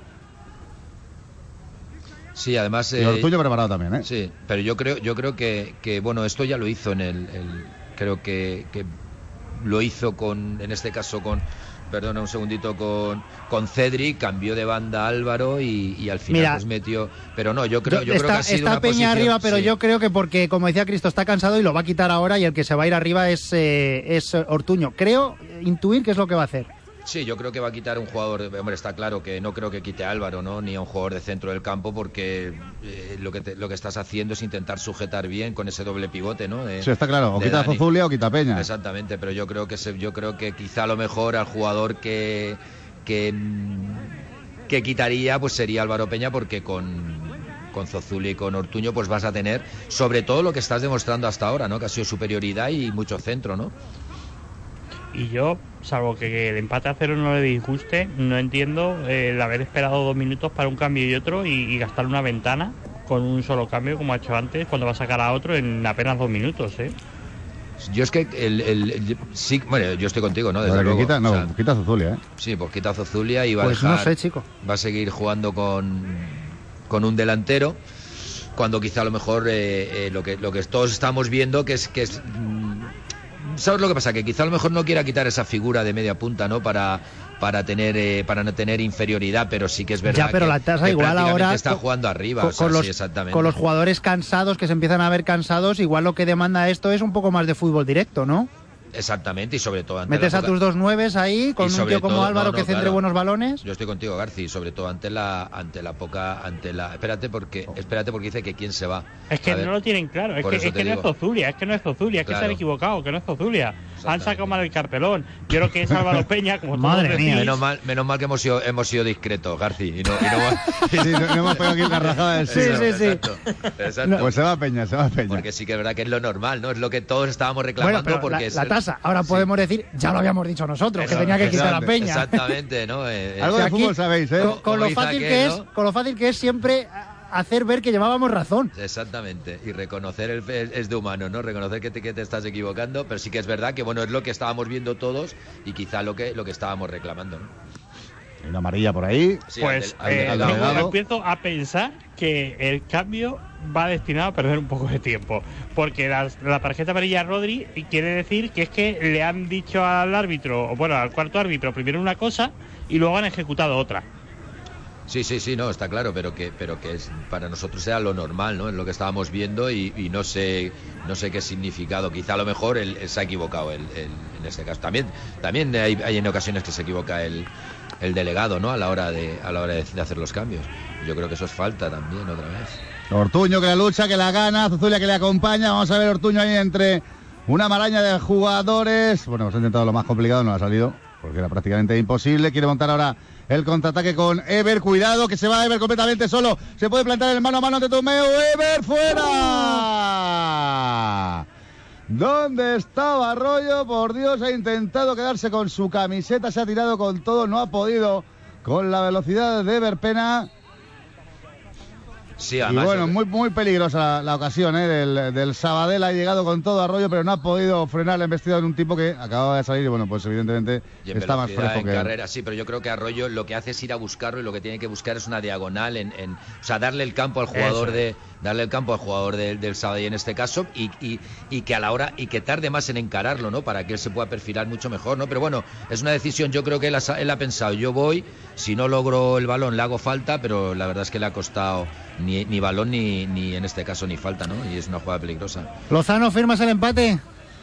Sí, además... Y eh, Ortuño preparado también, ¿eh? Sí, pero yo creo yo creo que, que bueno, esto ya lo hizo en el... el- creo que, que lo hizo con, en este caso con... Perdona un segundito, con, con Cedric, cambió de banda a Álvaro y, y al final Mira, pues metió... Pero no, yo creo, yo está creo que ha sido está una Peña posición- arriba, pero sí. yo creo que porque, como decía Cristo, está cansado y lo va a quitar ahora y el que se va a ir arriba es, eh, es Ortuño. Creo intuir qué es lo que va a hacer. Sí, yo creo que va a quitar un jugador, hombre, está claro que no creo que quite a Álvaro, ¿no? Ni a un jugador de centro del campo, porque eh, lo que te- lo que estás haciendo es intentar sujetar bien con ese doble pivote, ¿no? De- Sí, está claro. O de quita a Dani. Zozulia o quita a Peña. Exactamente, pero yo creo que se, yo creo que quizá a lo mejor al jugador que que, mm, que quitaría pues sería Álvaro Peña, porque con con Zozuli y con Ortuño pues vas a tener sobre todo lo que estás demostrando hasta ahora, ¿no? Que ha sido superioridad y mucho centro, ¿no? Y yo, salvo que el empate a cero no le disguste, no entiendo eh, el haber esperado dos minutos para un cambio y otro y, y gastar una ventana con un solo cambio, como ha hecho antes, cuando va a sacar a otro en apenas dos minutos, ¿eh? Yo es que el, el- el- sí, bueno, yo estoy contigo, ¿no? Desde Ahora que luego. quita, no, O sea, quita a Zozulia, ¿eh? sí, pues quita a Zozulia y va Pues a dejar, no sé, chico. va a seguir jugando con, con un delantero, cuando quizá a lo mejor eh, eh, lo que lo que todos estamos viendo que es que es mm, ¿sabes lo que pasa? Que quizá a lo mejor no quiera quitar esa figura de media punta, ¿no? Para para tener eh, para no tener inferioridad, pero sí que es verdad Ya, pero que, la tasa que igual prácticamente ahora está con- jugando arriba, Con, o sea, con los, sí, exactamente. con los jugadores cansados, que se empiezan a ver cansados, igual lo que demanda esto es un poco más de fútbol directo, ¿no? Exactamente, y sobre todo ante Metes la a poca- tus dos nueves ahí, con y un sobre tío como todo- Álvaro no, no, que centre claro. buenos balones. Yo estoy contigo, Garci, sobre todo ante la ante la poca ante la espérate porque espérate porque dice que quién se va. Es que A ver, no lo tienen claro, es por que, eso es te que no es digo. Zozulia, es que no es Zozulia, es que se Claro. han equivocado, que no es Zozulia. Han Exactamente. sacado mal el carpelón. Yo creo que es Álvaro Peña, como Madre todos mía. decís. Menos mal, menos mal que hemos sido hemos sido discretos, Garci, y no, y no Sí, no, no hemos pegado aquí la rajada del Sí, siglo. sí, sí. Exacto, exacto. Pues se va a Peña, se va a Peña. Porque sí que es verdad que es lo normal, ¿no? Es lo que todos estábamos reclamando, Bueno, pero porque la, es la el- tasa, ahora sí. podemos decir, ya lo habíamos dicho nosotros, que Exacto, tenía que quitar a exacto, Peña. Exactamente, ¿no? Eh, eh, Algo O sea, de fútbol sabéis, ¿eh? Con, con Como lo dice fácil aquel, que es, ¿no? con lo fácil que es siempre hacer ver que llevábamos razón. Exactamente, y reconocer el, es, es de humano, ¿no? Reconocer que te, que te estás equivocando, pero sí que es verdad que bueno, es lo que estábamos viendo todos y quizá lo que lo que estábamos reclamando, ¿no? Hay una amarilla por ahí. Sí, Pues al del- eh, al del luego delegado. empiezo a pensar que el cambio va destinado a perder un poco de tiempo, porque la, la tarjeta amarilla a Rodri quiere decir que es que le han dicho al árbitro, o bueno, al cuarto árbitro, primero una cosa y luego han ejecutado otra. Sí, sí, sí, no, está claro, pero que, pero que es, para nosotros era lo normal, ¿no? Es lo que estábamos viendo y, y no sé, no sé qué significado. Quizá a lo mejor él, él se ha equivocado el, el- en este caso. También, también hay, hay en ocasiones que se equivoca el, el delegado, ¿no? A la hora de, a la hora de, de hacer los cambios. Yo creo que eso es falta también otra vez. Ortuño que la lucha, que la gana, Zozulia que le acompaña. Vamos a ver Ortuño ahí entre una maraña de jugadores. Bueno, hemos intentado lo más complicado, no ha salido, porque era prácticamente imposible. Quiere montar ahora el contraataque con Ever. Cuidado, que se va Ever completamente solo. Se puede plantar el mano a mano ante Tomeu. Ever fuera. ¿Dónde estaba Arroyo? Por Dios, ha intentado quedarse con su camiseta. Se ha tirado con todo, no ha podido con la velocidad de Ever Pena. Sí, Y además, bueno, muy muy peligrosa la, la ocasión, ¿eh? del, del Sabadell. Ha llegado con todo Arroyo, pero no ha podido frenar la embestida de un tipo que acababa de salir y bueno, pues evidentemente y en está más velocidad, fresco en que él. carrera, sí, pero yo creo que Arroyo lo que hace es ir a buscarlo y lo que tiene que buscar es una diagonal, en, en- o sea, darle el campo al jugador Eso. de darle el campo al jugador del, del Sabadell en este caso y, y, y que a la hora y que tarde más en encararlo, ¿no? Para que él se pueda perfilar mucho mejor, ¿no? Pero bueno, es una decisión, yo creo que él ha, él ha pensado, yo voy, si no logro el balón le hago falta, pero la verdad es que le ha costado ni, ni balón ni, ni en este caso ni falta, ¿no? Y es una jugada peligrosa. Lozano, ¿firmas el empate?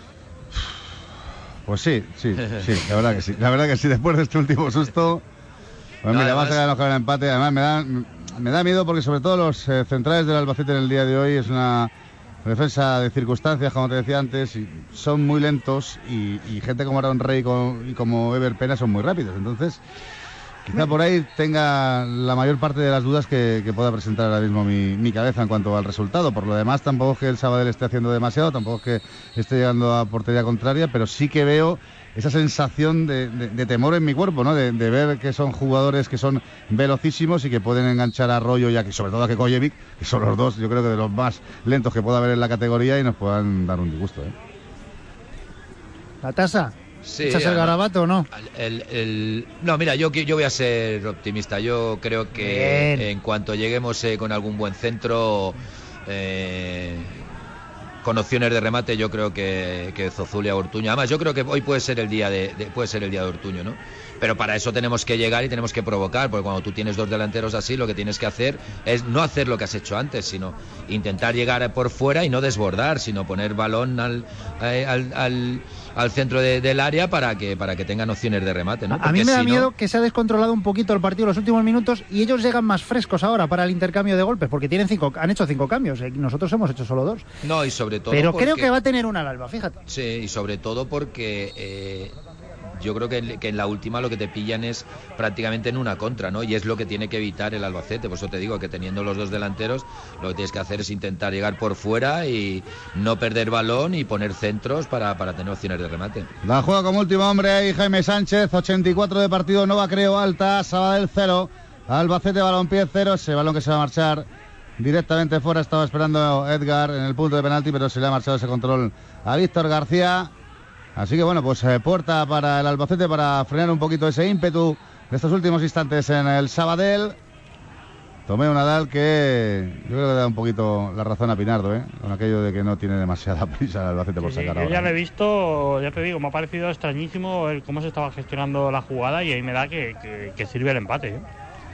Pues sí, sí, sí, la verdad que sí. La verdad que sí, después de este último susto, pues No, mira, además- vas a ganar con el empate. Además me dan, me da miedo porque sobre todo los eh, centrales del Albacete en el día de hoy es una defensa de circunstancias, como te decía antes, y son muy lentos y, y gente como Aaron Rey y como Ever Pena son muy rápidos. Entonces, quizá por ahí tenga la mayor parte de las dudas que, que pueda presentar ahora mismo mi, mi cabeza en cuanto al resultado. Por lo demás, tampoco es que el Sabadell esté haciendo demasiado, tampoco es que esté llegando a portería contraria, pero sí que veo esa sensación de, de, de temor en mi cuerpo, ¿no? De, de ver que son jugadores que son velocísimos y que pueden enganchar a Arroyo y a, sobre todo a Kekojevic, que son los dos, yo creo que de los más lentos que pueda haber en la categoría y nos puedan dar un disgusto, ¿eh? ¿La tasa? Sí, ¿Echas el garabato o no? El, el, no, mira, yo, yo voy a ser optimista. Yo creo que Bien. en cuanto lleguemos eh, con algún buen centro, eh, con opciones de remate, yo creo que, que Zozulia o Ortuño. Además, yo creo que hoy puede ser el día de, de puede ser el día de Ortuño, ¿no? Pero para eso tenemos que llegar y tenemos que provocar, porque cuando tú tienes dos delanteros así, lo que tienes que hacer es no hacer lo que has hecho antes, sino intentar llegar por fuera y no desbordar, sino poner balón al, al, al, al centro de, del área para que para que tengan opciones de remate, ¿no? Porque a mí me da si miedo no... que se ha descontrolado un poquito el partido en los últimos minutos y ellos llegan más frescos ahora para el intercambio de golpes, porque tienen cinco, han hecho cinco cambios, y nosotros hemos hecho solo dos. No, y sobre todo Pero porque... creo que va a tener una al Alba, fíjate. Sí, y sobre todo porque... Eh... yo creo que, que en la última lo que te pillan es prácticamente en una contra, ¿no? Y es lo que tiene que evitar el Albacete. Por eso te digo que teniendo los dos delanteros, lo que tienes que hacer es intentar llegar por fuera y no perder balón y poner centros para, para tener opciones de remate. La juega como último hombre ahí Jaime Sánchez, ochenta y cuatro de partido, Nova Creo Alta, Sabadell cero, Albacete Balompié cero, ese balón que se va a marchar directamente fuera. Estaba esperando Edgar en el punto de penalti, pero se le ha marchado ese control a Víctor García. Así que bueno, pues eh, puerta para el Albacete para frenar un poquito ese ímpetu de estos últimos instantes en el Sabadell. Tomeo Nadal que yo creo que da un poquito la razón a Pinardo, ¿eh? Con aquello de que no tiene demasiada prisa el Albacete por sí, sacar sí, ahora. Yo ya lo he visto, ya te digo, me ha parecido extrañísimo el cómo se estaba gestionando la jugada y ahí me da que, que, que sirve el empate, ¿eh?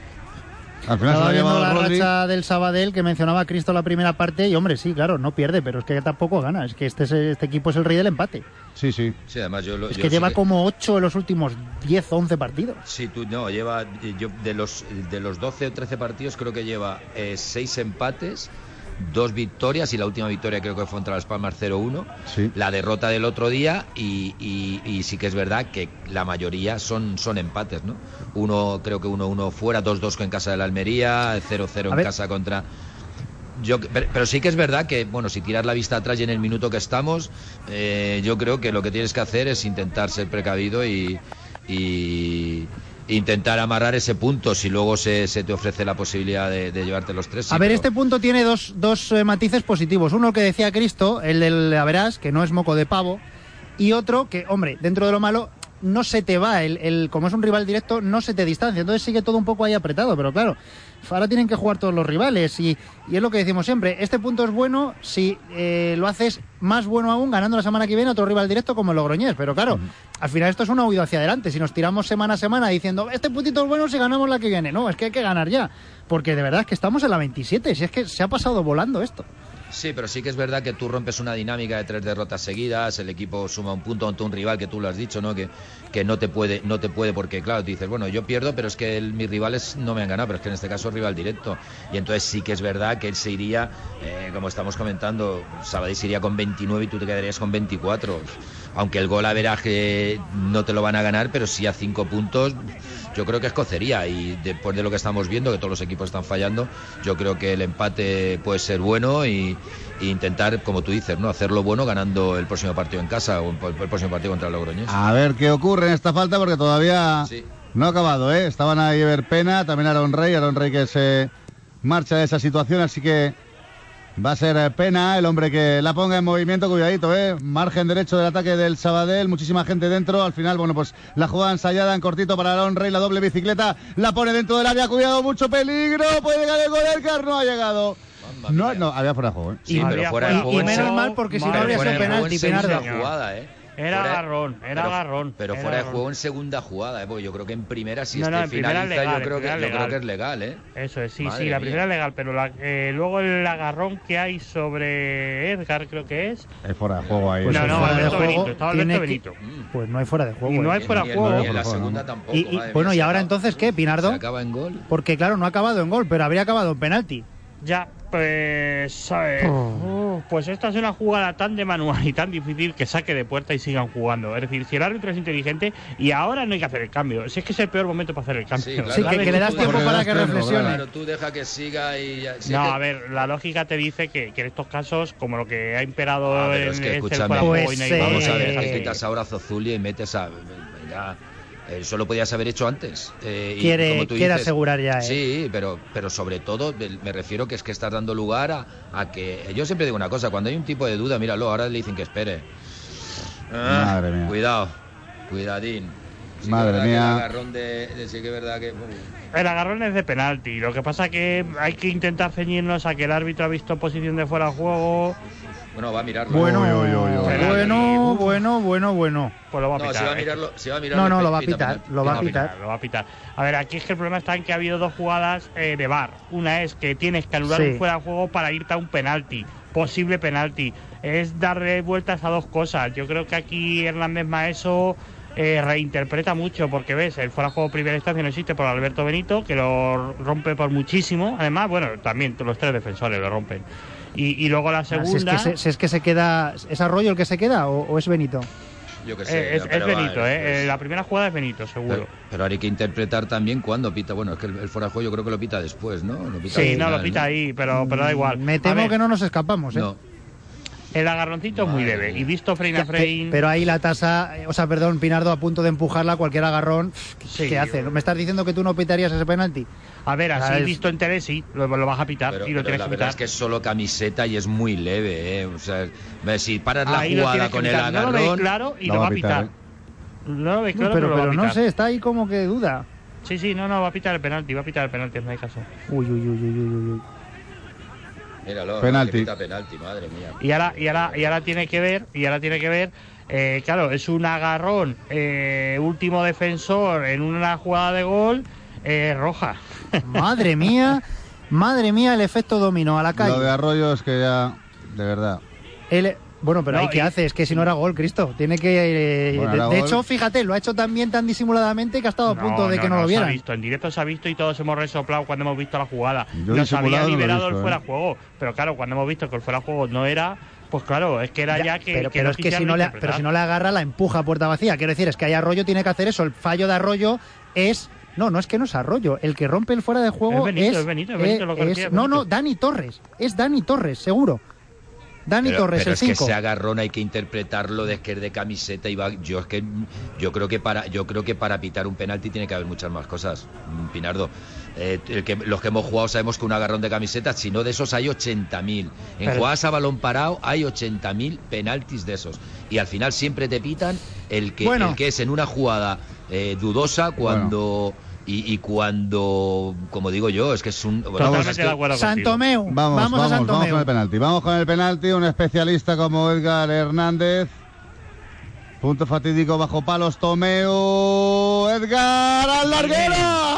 Al final Estaba se viendo la Rodri. racha del Sabadell que mencionaba Cristo la primera parte y hombre, sí, claro, no pierde, pero es que tampoco gana. Es que este, es, este equipo es el rey del empate. Sí, sí. Sí, además yo lo, Es yo que lleva sí como ocho en los últimos diez o once partidos. Sí, tú no, lleva yo de los de los doce o trece partidos creo que lleva eh, seis empates, dos victorias y la última victoria creo que fue contra Las Palmas cero uno. Sí. La derrota del otro día y, y, y sí que es verdad que la mayoría son, son empates, ¿no? Uno, creo que uno uno fuera, dos dos en casa de la Almería, cero cero en casa contra... Yo, pero, pero sí que es verdad que, bueno, si tiras la vista atrás y en el minuto que estamos, eh, yo creo que lo que tienes que hacer es intentar ser precavido y... y intentar amarrar ese punto si luego se, se te ofrece la posibilidad de, de llevarte los tres. Sí, a ver, pero... este punto tiene dos, dos eh, matices positivos. Uno que decía Cristo, el del Averás, que no es moco de pavo, y otro que, hombre, dentro de lo malo, no se te va, el, el como es un rival directo, no se te distancia. Entonces sigue todo un poco ahí apretado, pero claro, ahora tienen que jugar todos los rivales y, y es lo que decimos siempre. Este punto es bueno si eh, lo haces más bueno aún ganando la semana que viene otro rival directo como el Logroñés, pero claro, mm. al final esto es una huida hacia adelante. Si nos tiramos semana a semana diciendo este puntito es bueno si ganamos la que viene, no, es que hay que ganar ya, porque de verdad es que estamos en la veintisiete, si es que se ha pasado volando esto. Sí, pero sí que es verdad que tú rompes una dinámica de tres derrotas seguidas, el equipo suma un punto ante un rival que tú lo has dicho, ¿no? Que, que no te puede, no te puede, porque claro, tú dices, bueno, yo pierdo, pero es que el, mis rivales no me han ganado, pero es que en este caso es rival directo. Y entonces sí que es verdad que él se iría, eh, como estamos comentando, Sabadell se iría con veintinueve y tú te quedarías con veinticuatro. Aunque el gol averaje no te lo van a ganar, pero sí a cinco puntos, yo creo que es cocería. Y después de lo que estamos viendo, que todos los equipos están fallando, yo creo que el empate puede ser bueno y, y intentar, como tú dices, no hacerlo bueno ganando el próximo partido en casa o el próximo partido contra el Logroñés. A ver qué ocurre en esta falta porque todavía sí. no ha acabado, ¿eh? Estaban ahí Ever Pena, también Aaron Rey, Aaron Rey que se marcha de esa situación, así que va a ser Pena el hombre que la ponga en movimiento. Cuidadito, ¿eh? Margen derecho del ataque del Sabadell, muchísima gente dentro. Al final, bueno, pues la jugada ensayada en cortito para Aaron Rey, la doble bicicleta, la pone dentro del área. Cuidado, mucho peligro. Puede llegar el gol, Edgar, no ha llegado. No, no, había fuera de juego, ¿eh? Sí, y, pero fuera de juego. Y, y menos mal porque si no habría sido penalti, Pinardo. Jugada, ¿eh? Era fuera, agarrón, era pero, agarrón. Pero era fuera agarrón. de juego en segunda jugada, ¿eh? Porque yo creo que en primera, si no, este no, en finaliza, primera legal, yo, creo que, yo legal. creo que es legal, ¿eh? Eso es, sí, Madre sí, la mía. primera es legal, pero la, eh, luego el agarrón que hay sobre Edgar, creo que es. Es fuera de juego ahí. Pues no, el no, fuera de Alberto juego Benito, estaba tiene Alberto que- Benito. Pues no hay fuera de juego. Y no hay ¿eh? fuera de Y en- juego. y en la segunda tampoco. Y, y, madre bueno, mía, ¿y se ahora acaba- entonces qué, Pinardo? Se acaba en gol. Porque claro, no ha acabado en gol, pero habría acabado en penalti. Ya, pues. eh, uh, pues esta es una jugada tan de manual y tan difícil que saque de puerta y sigan jugando. Es decir, si el árbitro es inteligente y ahora no hay que hacer el cambio. Si es que es el peor momento para hacer el cambio. Sí, claro. Sí, que, que le das Tú- tiempo Porque para das que tiempo, reflexione. Claro, tú deja que siga y ya. si No, es que- a ver, la lógica te dice que, que en estos casos, como lo que ha imperado Ah, pero en es que el escúchame, fuera de juego Pues, y no hay vamos eh, a ver, goles, que quitas ahora a Zozulia y metes a. Venga, eso lo podías haber hecho antes. Eh, y Quiere- como tú quiere dices, asegurar ya, ¿eh? Sí, pero, pero sobre todo me refiero que es que estás dando lugar a, a que. Yo siempre digo una cosa: cuando hay un tipo de duda, míralo, ahora le dicen que espere. Ah, Madre mía. Cuidado, cuidadín. Sí que Madre es verdad que mía. el agarrón de, de- sí que es verdad que. El agarrón es de penalti. Lo que pasa que hay que intentar ceñirnos a que el árbitro ha visto posición de fuera de juego. Bueno, va a mirarlo. Bueno, Uy, uy, uy, uy. Penalti. bueno, bueno, bueno, bueno. Pues lo va a No, pitar. si va a ¿eh? mirarlo, si va a mirarlo No, no, lo va a pita pitar, penalti. lo va a Lo pitar. Lo va a pitar. A ver, aquí es que el problema está en que ha habido dos jugadas eh, de V A R. Una es que tienes que anular Sí. un fuera de juego para irte a un penalti, posible penalti. Es darle vueltas a dos cosas. Yo creo que aquí Hernández Maeso eh, reinterpreta mucho, porque ves, el fuera de juego primera instancia no existe por Alberto Benito, que lo rompe por muchísimo. Además, bueno, también los tres defensores lo rompen. Y, y luego la Ah, si, es segunda... que se, si es que se queda. ¿Es Arroyo el que se queda o, o es Benito? Yo que sé. eh, es, pero es va, Benito, es- eh. es- Eh, La primera jugada es Benito, seguro. Pero, pero ahora hay que interpretar también cuándo pita. Bueno, es que el, el fuera de juego yo creo que lo pita después, ¿no? Lo pita Sí, al no, final, lo pita ahí, pero, pero da igual. Me A temo ver, que no nos escapamos, ¿eh? No. El agarroncito es muy Madre leve. mía. Y visto Freina Ya, pe- Frein... pero ahí la tasa, eh, o sea, perdón, Pinardo a punto de empujarla, cualquier agarrón, ¿qué, Sí. qué hace? ¿Me estás diciendo que tú no pitarías ese penalti? A ver, así Ah, es- visto en tele, sí, lo, lo vas a pitar Pero, y lo pero tienes la que verdad pitar. es que es solo camiseta y es muy leve, ¿eh? O sea, ve, si paras la Ahí lo jugada tienes que con el pitar. No lo agarrón. veis claro y Lo lo va va a a pitar. pitar, No lo veis claro, pero pero, lo pero va a no pitar. sé, está ahí como que duda. Sí, sí, no, no, va a pitar el penalti, va a pitar el penalti, no hay caso. Uy, uy, uy, uy, uy, uy. Míralo, Penalti. que pita penalti, madre mía. Y ahora, y ahora, y ahora tiene que ver, y ahora tiene que ver, eh, claro, es un agarrón, eh, último defensor en una jugada de gol, eh, roja. Madre mía, madre mía, el efecto dominó a la Lo de calle. Arroyo es que ya, de verdad. El- bueno, pero No, ahí qué y- hace, es que si no era gol, Cristo. Tiene que. eh, Bueno, de era de gol. hecho, fíjate, lo ha hecho tan bien, tan disimuladamente que ha estado a punto de que no, lo se ha vieran. visto, en directo se ha visto y todos hemos resoplado cuando hemos visto la jugada. Yo Nos había disimulado no lo he liberado visto, el ¿eh? fuera de juego, pero claro, cuando hemos visto que el fuera de juego no era, pues claro, es que era ya, Ya, que. pero que pero no es que quisieran si no le, interpretar. pero si no le agarra, la empuja a puerta vacía. Quiero decir, es que hay Arroyo, tiene que hacer eso. El fallo de Arroyo es. No, no es que no es Arroyo. El que rompe el fuera de juego Es Benito, es. es Benito, es Benito, eh, lo que es- decía, es no, no, Benito. Dani Torres. Es Dani Torres, seguro. Dani Pero, Torres, pero el es que cinco. ese agarrón hay que interpretarlo de que es de camiseta y va. Yo es que yo creo que para yo creo que para pitar un penalti tiene que haber muchas más cosas, mm, Pinardo. Eh, el que, los que hemos jugado sabemos que un agarrón de camiseta, si no de esos hay ochenta mil. En Pero- jugadas a balón parado hay ochenta mil penaltis de esos. Y al final siempre te pitan el que Bueno. el que es en una jugada eh, dudosa cuando y, y cuando, como digo yo, es que es un. bueno, Totalmente es que- de acuerdo contigo. Santomeu. Vamos, Vamos, vamos, a vamos, Santomeu. con el penalti. Vamos con el penalti. Un especialista como Edgar Hernández. Punto fatídico bajo palos. Tomeu. Edgar al larguero.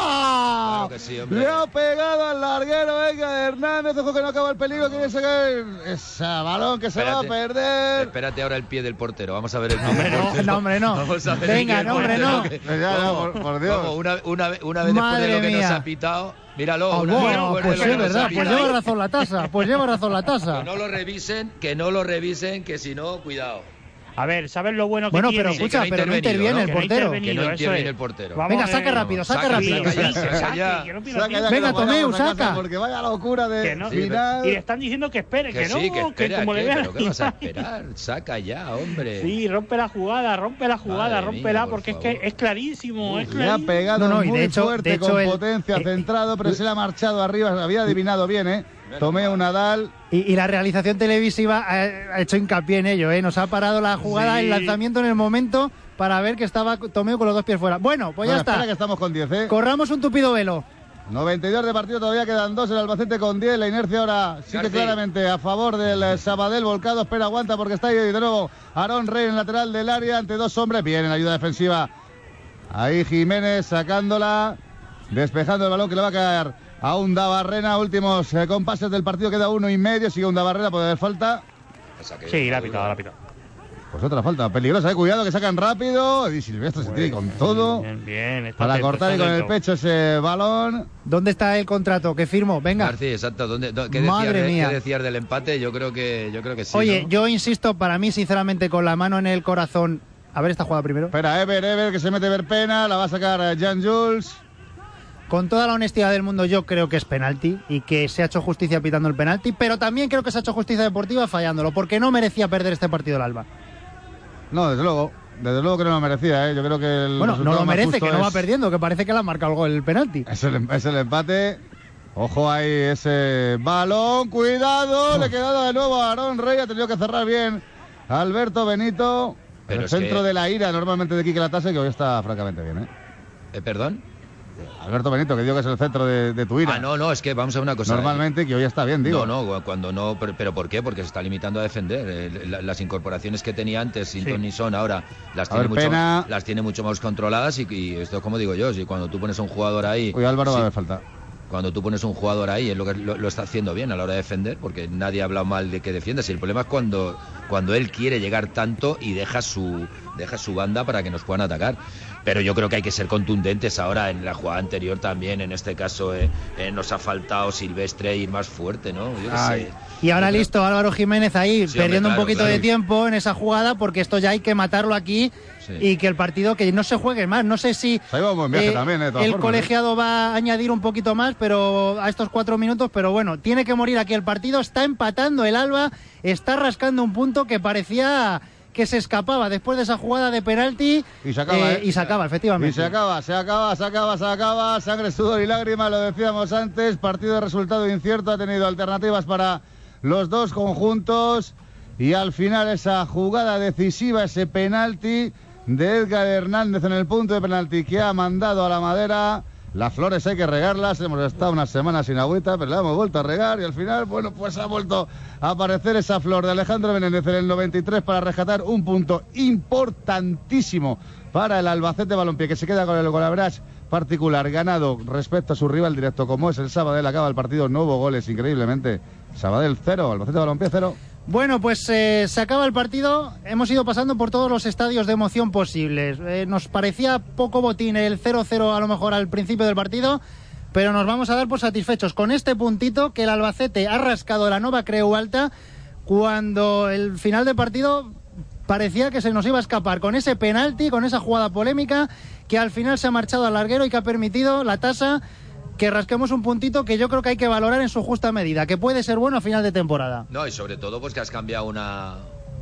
Claro que sí, hombre. Le ha pegado al larguero Edgar Hernández. Ojo que no acaba el peligro. Quiere sacar ese balón que se va a Espérate. perder. Espérate ahora el pie del portero. Vamos a ver el pie Hombre, del no, portero. no, hombre, no. Vamos a ver Venga, el pie del no, hombre, portero, no. que- Ya, ya, ¿Cómo? por- por Dios. ¿Cómo? Una, una, vez- una vez Madre después de lo que nos mía. ha pitado. Míralo. Ah, una vez bueno, después de pues lo sí, que es nos ha verdad. Pues pitado. lleva razón la tasa. Pues lleva razón la tasa. Que no lo revisen, que no lo revisen, que si no, cuidado. A ver, ¿sabes lo bueno que Bueno, tiene? pero Sí, que escucha, no ha pero no intervenido, interviene ¿no? el Que no portero. intervenido, Que no eso interviene es. el portero. Vamos, Venga, eh, saca rápido, saca saca, rápido. saca ya, Sí, saca saque, ya. que no pida Saca ya tiempo. que Venga, nos vayamos Tomeu, a casa, saca. Porque vaya locura de Que no, final. y le están diciendo que espere, que, Que no, sí, que espera, como le ¿qué? vean. ¿Pero qué vas a esperar? Saca ya, hombre. Sí, rompe la jugada, rompe la jugada, Madre rómpela, mía, por porque es favor. que es clarísimo, es Le ha clarísimo. pegado No, no, y muy de hecho- fuerte, de hecho con el- potencia, eh, centrado, pero se le ha marchado arriba. Había adivinado bien, ¿eh? Tomeu Nadal. Y, y la realización televisiva ha, ha hecho hincapié en ello, ¿eh? Nos ha parado la jugada, Sí. el lanzamiento en el momento para ver que estaba Tomeu con los dos pies fuera. Bueno, pues Bueno, ya está. espera que estamos con diez, ¿eh? Corramos un tupido velo. noventa y dos de partido, todavía quedan dos. El Albacete con diez. La inercia ahora sigue García. claramente a favor del Sabadell. Volcado, espera, aguanta porque está ahí de nuevo Aarón Rey en el lateral del área ante dos hombres. Bien en ayuda defensiva. Ahí Jiménez sacándola, despejando el balón que le va a caer a Undabarrena. Últimos eh, compases del partido, queda uno y medio. Sigue Undabarrena, puede haber falta. Sí, la ha pitado, la ha pitado. Pues otra falta peligrosa, eh. Cuidado que sacan rápido. Y Silvestre se tiene con todo. Bien, bien. Está Para atento, cortar y está con el atento. pecho ese balón. ¿Dónde está el contrato que firmo? Venga. García, exacto. ¿Dónde, dó- qué, decías Madre de- mía. qué decías del empate? Yo creo que, yo creo que sí. Oye, ¿no? yo insisto, para mí, sinceramente, con la mano en el corazón. A ver esta jugada primero. Espera, Ever, Ever, que se mete Verpena. La va a sacar eh, Jan Jules. Con toda la honestidad del mundo, yo creo que es penalti y que se ha hecho justicia pitando el penalti, pero también creo que se ha hecho justicia deportiva fallándolo, porque no merecía perder este partido el Alba. No, desde luego. Desde luego que no lo merecía, ¿eh? Yo creo que el Bueno, no resultado lo más merece, justo que no es- va perdiendo, que parece que le ha marcado el gol el penalti. Es el, es el empate. Ojo ahí ese balón. Cuidado. Le ha quedado de nuevo a Aarón Rey. Ha tenido que cerrar bien Alberto Benito. Pero el es centro que- de la ira normalmente de Quique Latase, que hoy está francamente bien, ¿eh? Eh, ¿Perdón? Alberto Benito, que digo que es el centro de, de tu ira. Ah, no, no, es que vamos a ver una cosa. Normalmente que hoy está bien, digo. No, no, cuando no, pero, pero ¿por qué? Porque se está limitando a defender. Eh, la- Las incorporaciones que tenía antes, sin Sí. ton ni son, ahora las A tiene, ver, mucho, Pena. las tiene mucho más controladas y, y esto es como digo yo, si cuando tú pones a un jugador ahí... Hoy Álvaro va sí, a haber falta. Cuando tú pones un jugador ahí, es lo que lo, lo está haciendo bien a la hora de defender, porque nadie ha hablado mal de que defienda. Si el problema es cuando, cuando él quiere llegar tanto y deja su, deja su banda para que nos puedan atacar. Pero yo creo que hay que ser contundentes ahora. En la jugada anterior también, en este caso, eh, eh, nos ha faltado Silvestre ir más fuerte, ¿no? Yo qué Ay. sé. Y ahora Yo creo- listo Álvaro Jiménez ahí, Sí, perdiendo hombre, un claro, poquito claro. de tiempo en esa jugada, porque esto ya hay que matarlo aquí Sí. y que el partido, que no se juegue más. No sé si Se ha ido un buen viaje eh, también, eh, de todas el formas, colegiado va a añadir un poquito más, pero a estos cuatro minutos, pero bueno, tiene que morir aquí el partido. Está empatando el Alba, está rascando un punto que parecía que se escapaba después de esa jugada de penalti. Y se acaba, ¿eh? Y se acaba, efectivamente. Y se acaba, se acaba, se acaba, se acaba. Sangre, sudor y lágrimas, lo decíamos antes. Partido de resultado incierto, ha tenido alternativas para los dos conjuntos. Y al final esa jugada decisiva, ese penalti de Edgar Hernández en el punto de penalti que ha mandado a la madera. Las flores hay que regarlas, hemos estado unas semanas sin agüita, pero la hemos vuelto a regar y al final, bueno, pues ha vuelto a aparecer esa flor de Alejandro Menéndez en el noventa y tres para rescatar un punto importantísimo para el Albacete Balompié, que se queda con el golaveraje particular ganado respecto a su rival directo, como es el Sabadell. Acaba el partido, no hubo goles, increíblemente. Sabadell cero, Albacete Balompié cero. Bueno, pues eh, se acaba el partido. Hemos ido pasando por todos los estadios de emoción posibles. Eh, nos parecía poco botín el cero cero a lo mejor al principio del partido, pero nos vamos a dar por satisfechos con este puntito que el Albacete ha rascado la Nova Creu Alta cuando el final del partido parecía que se nos iba a escapar, con ese penalti, con esa jugada polémica que al final se ha marchado al larguero y que ha permitido la tasa que rasquemos un puntito que yo creo que hay que valorar en su justa medida, que puede ser bueno a final de temporada. No, y sobre todo pues que has cambiado una,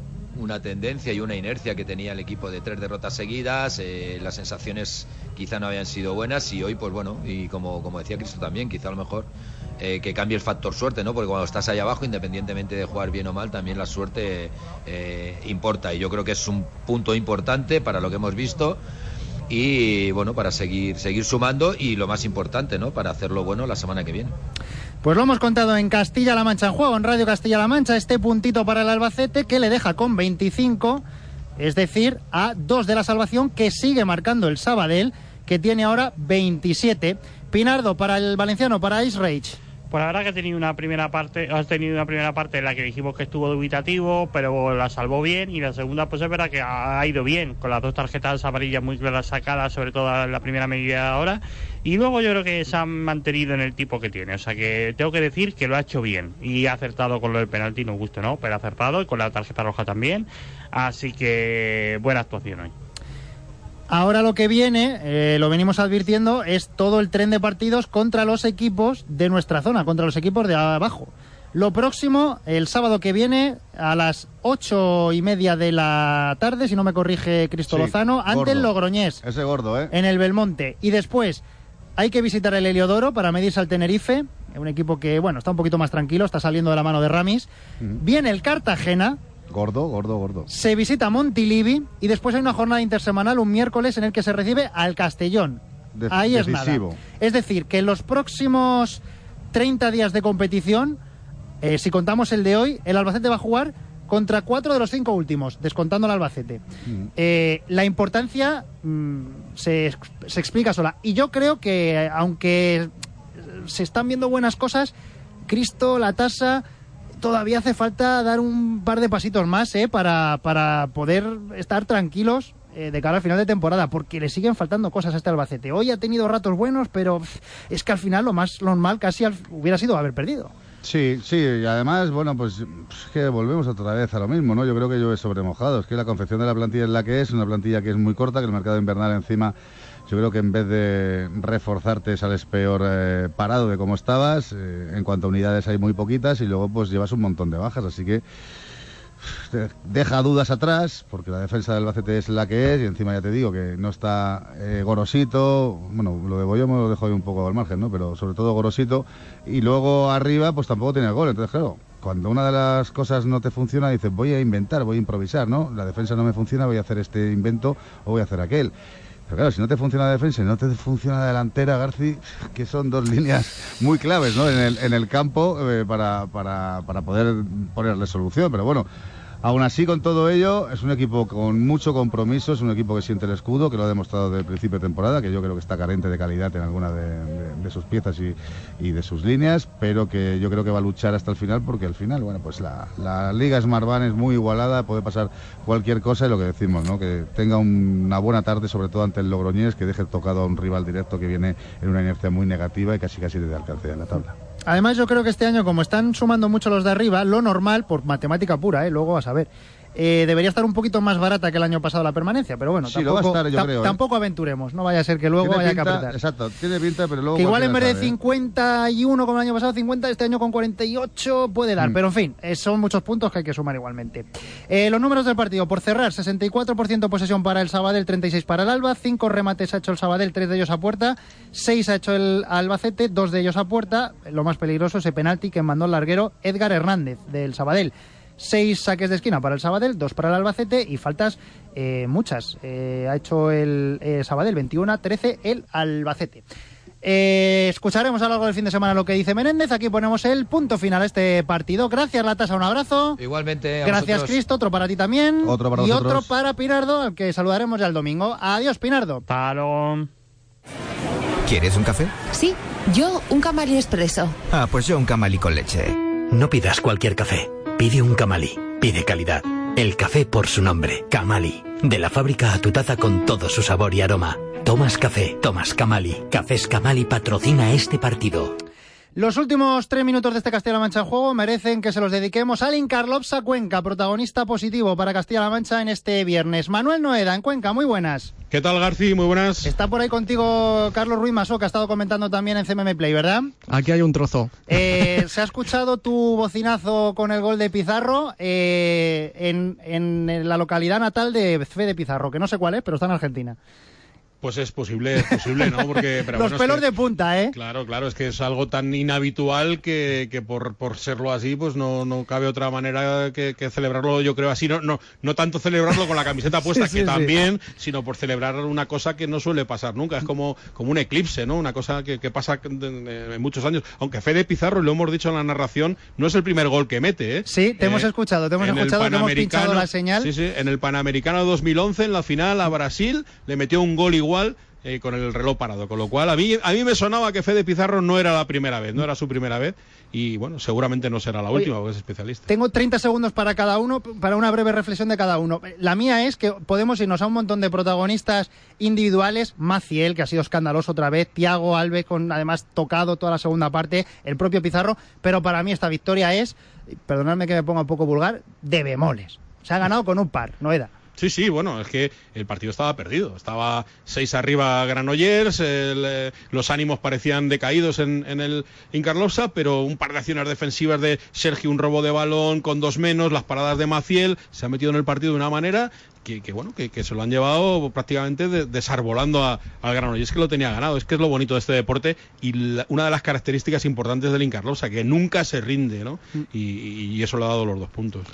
una tendencia y una inercia que tenía el equipo de tres derrotas seguidas. Eh, las sensaciones quizá no habían sido buenas y hoy pues bueno, y como, como decía Cristo también, quizá a lo mejor eh, que cambie el factor suerte, ¿no? Porque cuando estás ahí abajo, independientemente de jugar bien o mal, también la suerte eh, importa, y yo creo que es un punto importante para lo que hemos visto. Y bueno, para seguir seguir sumando y lo más importante, ¿no? Para hacerlo bueno la semana que viene. Pues lo hemos contado en Castilla-La Mancha en juego, en Radio Castilla-La Mancha, este puntito para el Albacete que le deja con veinticinco, es decir, a dos de la salvación, que sigue marcando el Sabadell, que tiene ahora veintisiete. Pinardo, para el valenciano, para Ice Rage. Pues la verdad que ha tenido una primera parte, has tenido una primera parte en la que dijimos que estuvo dubitativo, pero la salvó bien, y la segunda pues es verdad que ha ido bien, con las dos tarjetas amarillas muy claras sacadas, sobre todo en la primera media hora, y luego yo creo que se han mantenido en el tipo que tiene, o sea que tengo que decir que lo ha hecho bien, y ha acertado con lo del penalti, no gusto, ¿no? Pero ha acertado, y con la tarjeta roja también, así que buena actuación hoy. Ahora lo que viene, eh, lo venimos advirtiendo, es todo el tren de partidos contra los equipos de nuestra zona, contra los equipos de abajo. Lo próximo, el sábado que viene, a las ocho y media de la tarde, si no me corrige Cristo Sí, Lozano, ante gordo. el Logroñés, Ese gordo, ¿eh? en el Belmonte. Y después hay que visitar el Heliodoro para medirse al Tenerife, un equipo que, bueno, está un poquito más tranquilo, está saliendo de la mano de Ramis. Ujú. Viene el Cartagena, Gordo, gordo, gordo. se visita Montilivi y después hay una jornada intersemanal un miércoles en el que se recibe al Castellón. de- ahí decisivo. es nada. Es decir, que en los próximos treinta días de competición, eh, si contamos el de hoy, el Albacete va a jugar contra cuatro de los cinco últimos, descontando al Albacete. Mm. Eh, la importancia mm, se, se explica sola. Y yo creo que, aunque se están viendo buenas cosas, Cristo, la tasa, todavía hace falta dar un par de pasitos más eh, para, para poder estar tranquilos eh, de cara al final de temporada, porque le siguen faltando cosas a este Albacete. Hoy ha tenido ratos buenos, pero pff, es que al final lo más normal casi al- hubiera sido haber perdido. Sí, sí, y además, bueno, pues es que volvemos otra vez a lo mismo, ¿no? Yo creo que llueve sobre mojado, es que la confección de la plantilla es la que es, una plantilla que es muy corta, que el mercado invernal encima, yo creo que en vez de reforzarte sales peor eh, parado de cómo estabas, eh, en cuanto a unidades hay muy poquitas y luego pues llevas un montón de bajas, así que te deja dudas atrás, porque la defensa del Albacete es la que es, y encima ya te digo que no está eh, Gorosito, bueno, lo de Boyo me lo dejo ahí un poco al margen, ¿no? Pero sobre todo Gorosito, y luego arriba pues tampoco tiene gol, entonces claro, cuando una de las cosas no te funciona, dices voy a inventar, voy a improvisar, ¿no? La defensa no me funciona, voy a hacer este invento o voy a hacer aquel. Pero claro, si no te funciona la defensa y no te funciona la delantera, Garci, que son dos líneas muy claves, ¿no? En el, en el campo eh, para, para, para poder ponerle solución. Pero bueno, aún así, con todo ello, es un equipo con mucho compromiso, es un equipo que siente el escudo, que lo ha demostrado desde el principio de temporada, que yo creo que está carente de calidad en alguna de, de, de sus piezas y, y de sus líneas, pero que yo creo que va a luchar hasta el final, porque al final, bueno, pues la, la Liga Smartbank es muy igualada, puede pasar cualquier cosa, y lo que decimos, ¿no? Que tenga un- una buena tarde, sobre todo ante el Logroñés, que deje tocado a un rival directo que viene en una inercia muy negativa y casi casi desde alcance en la tabla. Además, yo creo que este año, como están sumando mucho los de arriba, lo normal, por matemática pura, ¿eh? Luego vas a ver, eh, debería estar un poquito más barata que el año pasado la permanencia, pero bueno, Sí, lo tampoco, va a estar, yo ta- creo, ¿eh? tampoco aventuremos, no vaya a ser que luego Tiene haya pinta- que apretar. Exacto, tiene pinta, pero luego... Que igual en vez cualquiera de sabe, ¿eh? cincuenta y uno como el año pasado, cincuenta, este año con cuarenta y ocho puede dar. Mm. Pero en fin, eh, son muchos puntos que hay que sumar igualmente. Eh, los números del partido, por cerrar, sesenta y cuatro por ciento posesión para el Sabadell, treinta y seis para el Alba, cinco remates ha hecho el Sabadell, tres de ellos a puerta, seis ha hecho el Albacete, dos de ellos a puerta. Lo más peligroso, ese penalti que mandó el larguero Edgar Hernández del Sabadell. Seis saques de esquina para el Sabadell, dos para el Albacete y faltas eh, muchas. Eh, ha hecho el eh, Sabadell veintiuno, trece el Albacete. Eh, escucharemos a lo largo del fin de semana lo que dice Menéndez. Aquí ponemos el punto final a este partido. Gracias, La Tasa, un abrazo. Igualmente, a Gracias, vosotros. Cristo, otro para ti también. Otro para y vosotros. otro para Pinardo, al que saludaremos ya el domingo. Adiós, Pinardo. Talón. ¿Quieres un café? Sí, yo un Camali Expreso. Ah, pues yo un Camali con leche. No pidas cualquier café. Pide un Camali. Pide calidad. El café por su nombre, Camali. De la fábrica a tu taza con todo su sabor y aroma. Tomas café, tomas Camali. Cafés Camali patrocina este partido. Los últimos tres minutos de este Castilla-La Mancha en juego merecen que se los dediquemos al Incarlopsa Cuenca, protagonista positivo para Castilla-La Mancha en este viernes. Manuel Noeda, en Cuenca, muy buenas. ¿Qué tal, Garci? Muy buenas. Está por ahí contigo Carlos Ruiz Masó, que ha estado comentando también en C M M Play, ¿verdad? Aquí hay un trozo. Eh, se ha escuchado tu bocinazo con el gol de Pizarro eh, en, en la localidad natal de Fede Pizarro, que no sé cuál es, pero está en Argentina. Pues es posible, es posible, ¿no? Porque, pero Los bueno, es pelos que- de punta, ¿eh? Claro, claro, es que es algo tan inhabitual que, que por, por serlo así, pues no, no cabe otra manera que, que celebrarlo, yo creo así, no, no, no tanto celebrarlo con la camiseta puesta, Sí, sí, que sí. también, sino por celebrar una cosa que no suele pasar nunca, es como, como un eclipse, ¿no? Una cosa que, que pasa en, en muchos años, aunque Fede Pizarro, y lo hemos dicho en la narración, no es el primer gol que mete, ¿eh? Sí, te hemos escuchado, te hemos en el escuchado, te hemos Panamericano- pinchado la señal. Sí, sí, en el Panamericano dos mil once, en la final a Brasil, le metió un gol igual eh, con el reloj parado. Con lo cual, a mí, a mí me sonaba que Fede Pizarro no era la primera vez, no era su primera vez. Y bueno, seguramente no será la Oye, última, porque es especialista. Tengo treinta segundos para cada uno, para una breve reflexión de cada uno. La mía es que podemos irnos a un montón de protagonistas individuales. Maciel, que ha sido escandaloso otra vez. Thiago Alves, con además tocado toda la segunda parte. El propio Pizarro. Pero para mí esta victoria es, perdonadme que me ponga un poco vulgar, de bemoles. Se ha ganado con un par, Noeda. Sí, sí, bueno, es que el partido estaba perdido. Estaba seis arriba Granollers, el, eh, los ánimos parecían decaídos en, en el Incarlopsa, pero un par de acciones defensivas de Sergio, un robo de balón con dos menos, las paradas de Maciel, se ha metido en el partido de una manera que, que bueno, que, que se lo han llevado prácticamente de, desarbolando a, al Granollers, que lo tenía ganado. Es que es lo bonito de este deporte y la, una de las características importantes del Incarlopsa, que nunca se rinde, ¿no? Y, y eso le ha dado los dos puntos.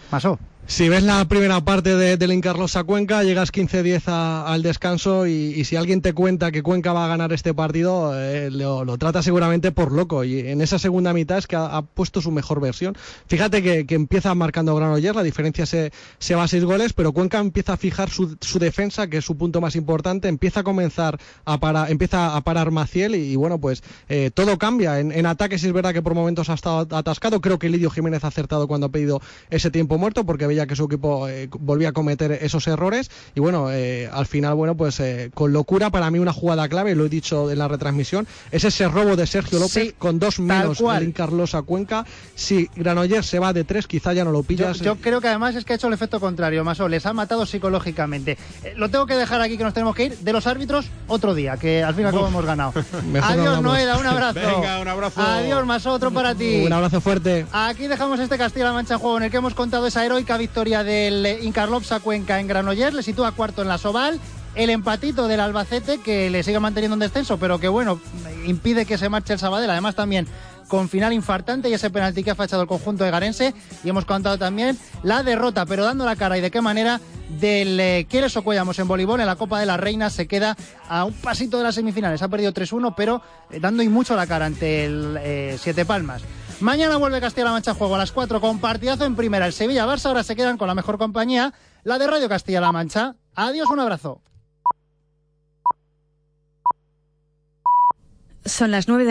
Pasó. Si ves la primera parte de, del Incarlosa Cuenca, llegas quince diez al descanso y, y si alguien te cuenta que Cuenca va a ganar este partido, eh, lo, lo trata seguramente por loco. Y en esa segunda mitad es que ha, ha puesto su mejor versión. Fíjate que, que empieza marcando Granollers, la diferencia se, se va a seis goles, pero Cuenca empieza a fijar su, su defensa, que es su punto más importante, empieza a comenzar a parar, empieza a parar Maciel y, y bueno, pues eh, todo cambia. En, en ataque sí es verdad que por momentos ha estado atascado. Creo que Lidio Jiménez ha acertado cuando ha pedido ese tiempo muerto, porque ya que su equipo eh, volvía a cometer esos errores y bueno, eh, al final, bueno, pues eh, con locura, para mí una jugada clave, lo he dicho en la retransmisión, es ese robo de Sergio López, sí, con dos menos el Incarlosa Cuenca. Si Granollers se va de tres, quizá ya no lo pillas. Yo, yo creo que además es que ha hecho el efecto contrario, Masó, les ha matado psicológicamente. Eh, lo tengo que dejar aquí, que nos tenemos que ir. De los árbitros, otro día, que al fin y al cabo hemos ganado. Adiós, Noeda, un abrazo. Venga, un abrazo. Adiós, Masó, otro para ti. Un abrazo fuerte. Aquí dejamos este Castilla-La Mancha en juego, en el que hemos contado esa heroica victoria del Incarlosa Cuenca en Granollers, le sitúa cuarto en la Soval. El empatito del Albacete, que le sigue manteniendo un descenso, pero que bueno, impide que se marche el Sabadell. Además también con final infartante y ese penalti que ha fachado el conjunto de Garense. Y hemos contado también la derrota, pero dando la cara y de qué manera, del eh, Quieres Ocuellamos en voleibol en la Copa de la Reina. Se queda a un pasito de las semifinales, ha perdido tres uno, pero eh, dando y mucho la cara ante el eh, Siete Palmas. Mañana vuelve Castilla-La Mancha a juego a las cuatro con partidazo en primera. El Sevilla-Barça ahora se quedan con la mejor compañía, la de Radio Castilla-La Mancha. Adiós, un abrazo. Son las nueve de